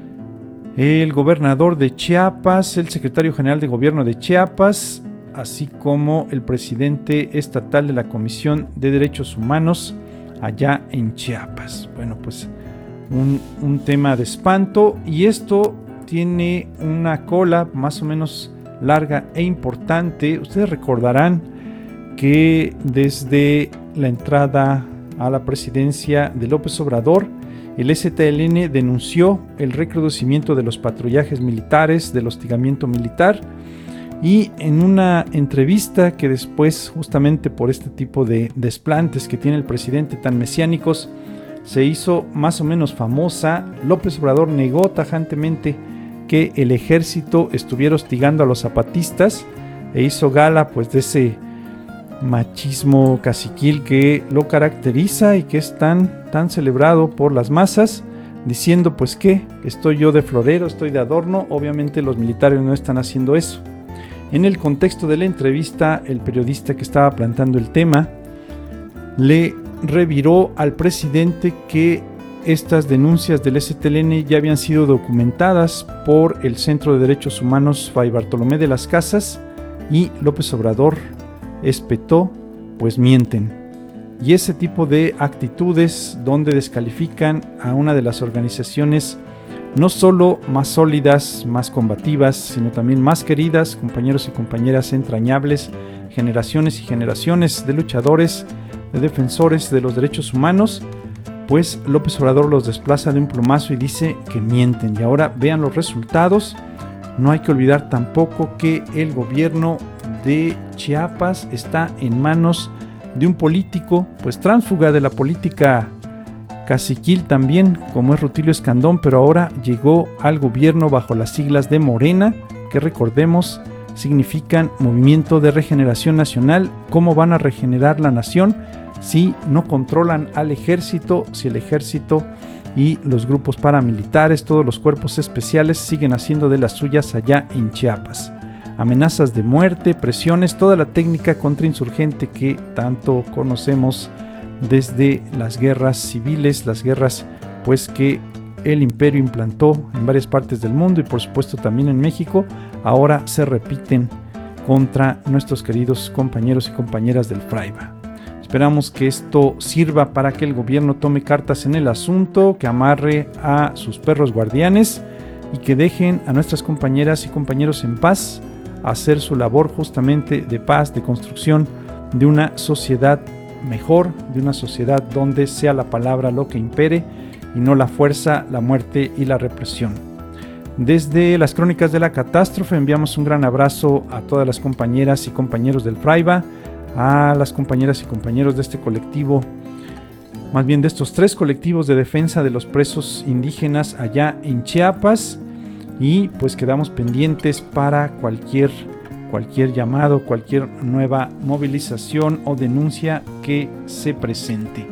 el gobernador de Chiapas, el secretario general de Gobierno de Chiapas, así como el presidente estatal de la Comisión de Derechos Humanos allá en Chiapas. Bueno, pues un tema de espanto, y esto tiene una cola más o menos larga e importante. Ustedes recordarán que desde la entrada a la presidencia de López Obrador, el STLN denunció el recrudecimiento de los patrullajes militares, del hostigamiento militar, y en una entrevista que después, justamente por este tipo de desplantes que tiene el presidente tan mesiánicos, se hizo más o menos famosa, López Obrador negó tajantemente que el ejército estuviera hostigando a los zapatistas e hizo gala pues de ese machismo caciquil que lo caracteriza y que es tan celebrado por las masas, diciendo pues que estoy yo de florero, estoy de adorno. Obviamente los militares no están haciendo eso. En el contexto de la entrevista, el periodista que estaba planteando el tema le reviró al presidente que estas denuncias del STLN ya habían sido documentadas por el Centro de Derechos Humanos Fray Bartolomé de las Casas, y López Obrador espetó, pues mienten. Y ese tipo de actitudes donde descalifican a una de las organizaciones no solo más sólidas, más combativas, sino también más queridas, compañeros y compañeras entrañables, generaciones y generaciones de luchadores, de defensores de los derechos humanos, pues López Obrador los desplaza de un plumazo y dice que mienten. Y ahora vean los resultados. No hay que olvidar tampoco que el gobierno de Chiapas está en manos de un político pues tránsfuga de la política caciquil también, como es Rutilio Escandón, pero ahora llegó al gobierno bajo las siglas de Morena, que recordemos significan Movimiento de Regeneración Nacional. ¿Cómo van a regenerar la nación si no controlan al ejército? Si el ejército y los grupos paramilitares, todos los cuerpos especiales siguen haciendo de las suyas allá en Chiapas. Amenazas de muerte, presiones, toda la técnica contrainsurgente que tanto conocemos desde las guerras civiles, las guerras pues que el imperio implantó en varias partes del mundo y por supuesto también en México, ahora se repiten contra nuestros queridos compañeros y compañeras del Fraiba. Esperamos que esto sirva para que el gobierno tome cartas en el asunto, que amarre a sus perros guardianes y que dejen a nuestras compañeras y compañeros en paz, hacer su labor justamente de paz, de construcción de una sociedad mejor, de una sociedad donde sea la palabra lo que impere y no la fuerza, la muerte y la represión. Desde las Crónicas de la Catástrofe enviamos un gran abrazo a todas las compañeras y compañeros del Fraiba, a las compañeras y compañeros de este colectivo, más bien de estos 3 colectivos de defensa de los presos indígenas allá en Chiapas, y pues quedamos pendientes para cualquier llamado, cualquier nueva movilización o denuncia que se presente.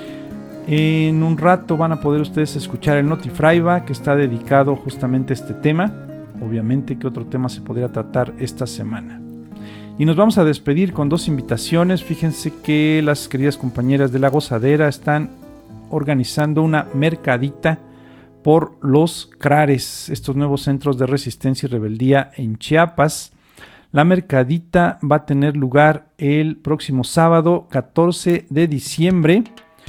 En un rato van a poder ustedes escuchar el Noti Fraiba, que está dedicado justamente a este tema. Obviamente, ¿qué otro tema se podría tratar esta semana? Y nos vamos a despedir con 2 invitaciones. Fíjense que las queridas compañeras de La Gozadera están organizando una mercadita por los CRARES, estos nuevos centros de resistencia y rebeldía en Chiapas. La mercadita va a tener lugar el próximo sábado 14 de diciembre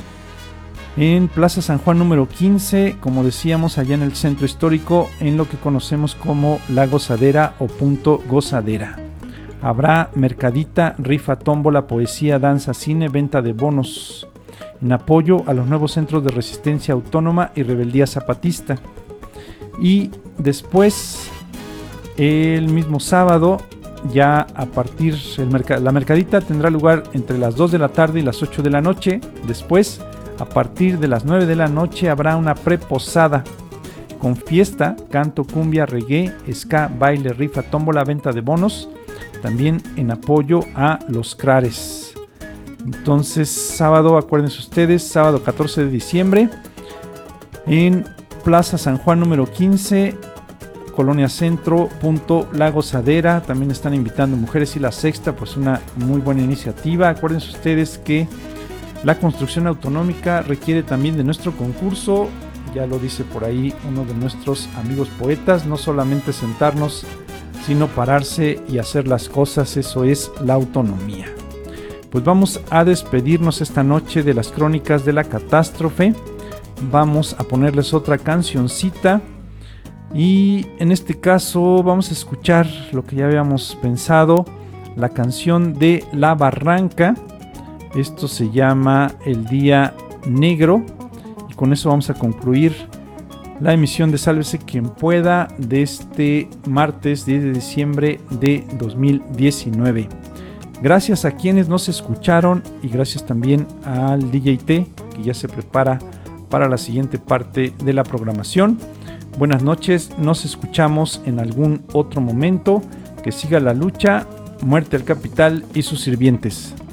en Plaza San Juan número 15, como decíamos, allá en el centro histórico, en lo que conocemos como La Gozadera o Punto Gozadera. Habrá mercadita, rifa, tómbola, poesía, danza, cine, venta de bonos en apoyo a los nuevos centros de resistencia autónoma y rebeldía zapatista. Y después, el mismo sábado, ya a partir, la mercadita tendrá lugar entre las 2 de la tarde y las 8 de la noche. Después, a partir de las 9 de la noche, habrá una preposada con fiesta, canto, cumbia, reggae, ska, baile, rifa, tómbola, venta de bonos, también en apoyo a los CRARES. Entonces, sábado, acuérdense ustedes, sábado 14 de diciembre, en Plaza San Juan número 15, Colonia Centro, Punto La Gozadera. También están invitando Mujeres y la Sexta, pues una muy buena iniciativa. Acuérdense ustedes que la construcción autonómica requiere también de nuestro concurso. Ya lo dice por ahí uno de nuestros amigos poetas, no solamente sentarnos, sino pararse y hacer las cosas, eso es la autonomía. Pues vamos a despedirnos esta noche de las Crónicas de la Catástrofe. Vamos a ponerles otra cancioncita y en este caso vamos a escuchar lo que ya habíamos pensado, la canción de La Barranca. Esto se llama El Día Negro y con eso vamos a concluir la emisión de Sálvese Quien Pueda de este martes 10 de diciembre de 2019. Gracias a quienes nos escucharon y gracias también al DJ T, que ya se prepara para la siguiente parte de la programación. Buenas noches, nos escuchamos en algún otro momento. Que siga la lucha, muerte al capital y sus sirvientes.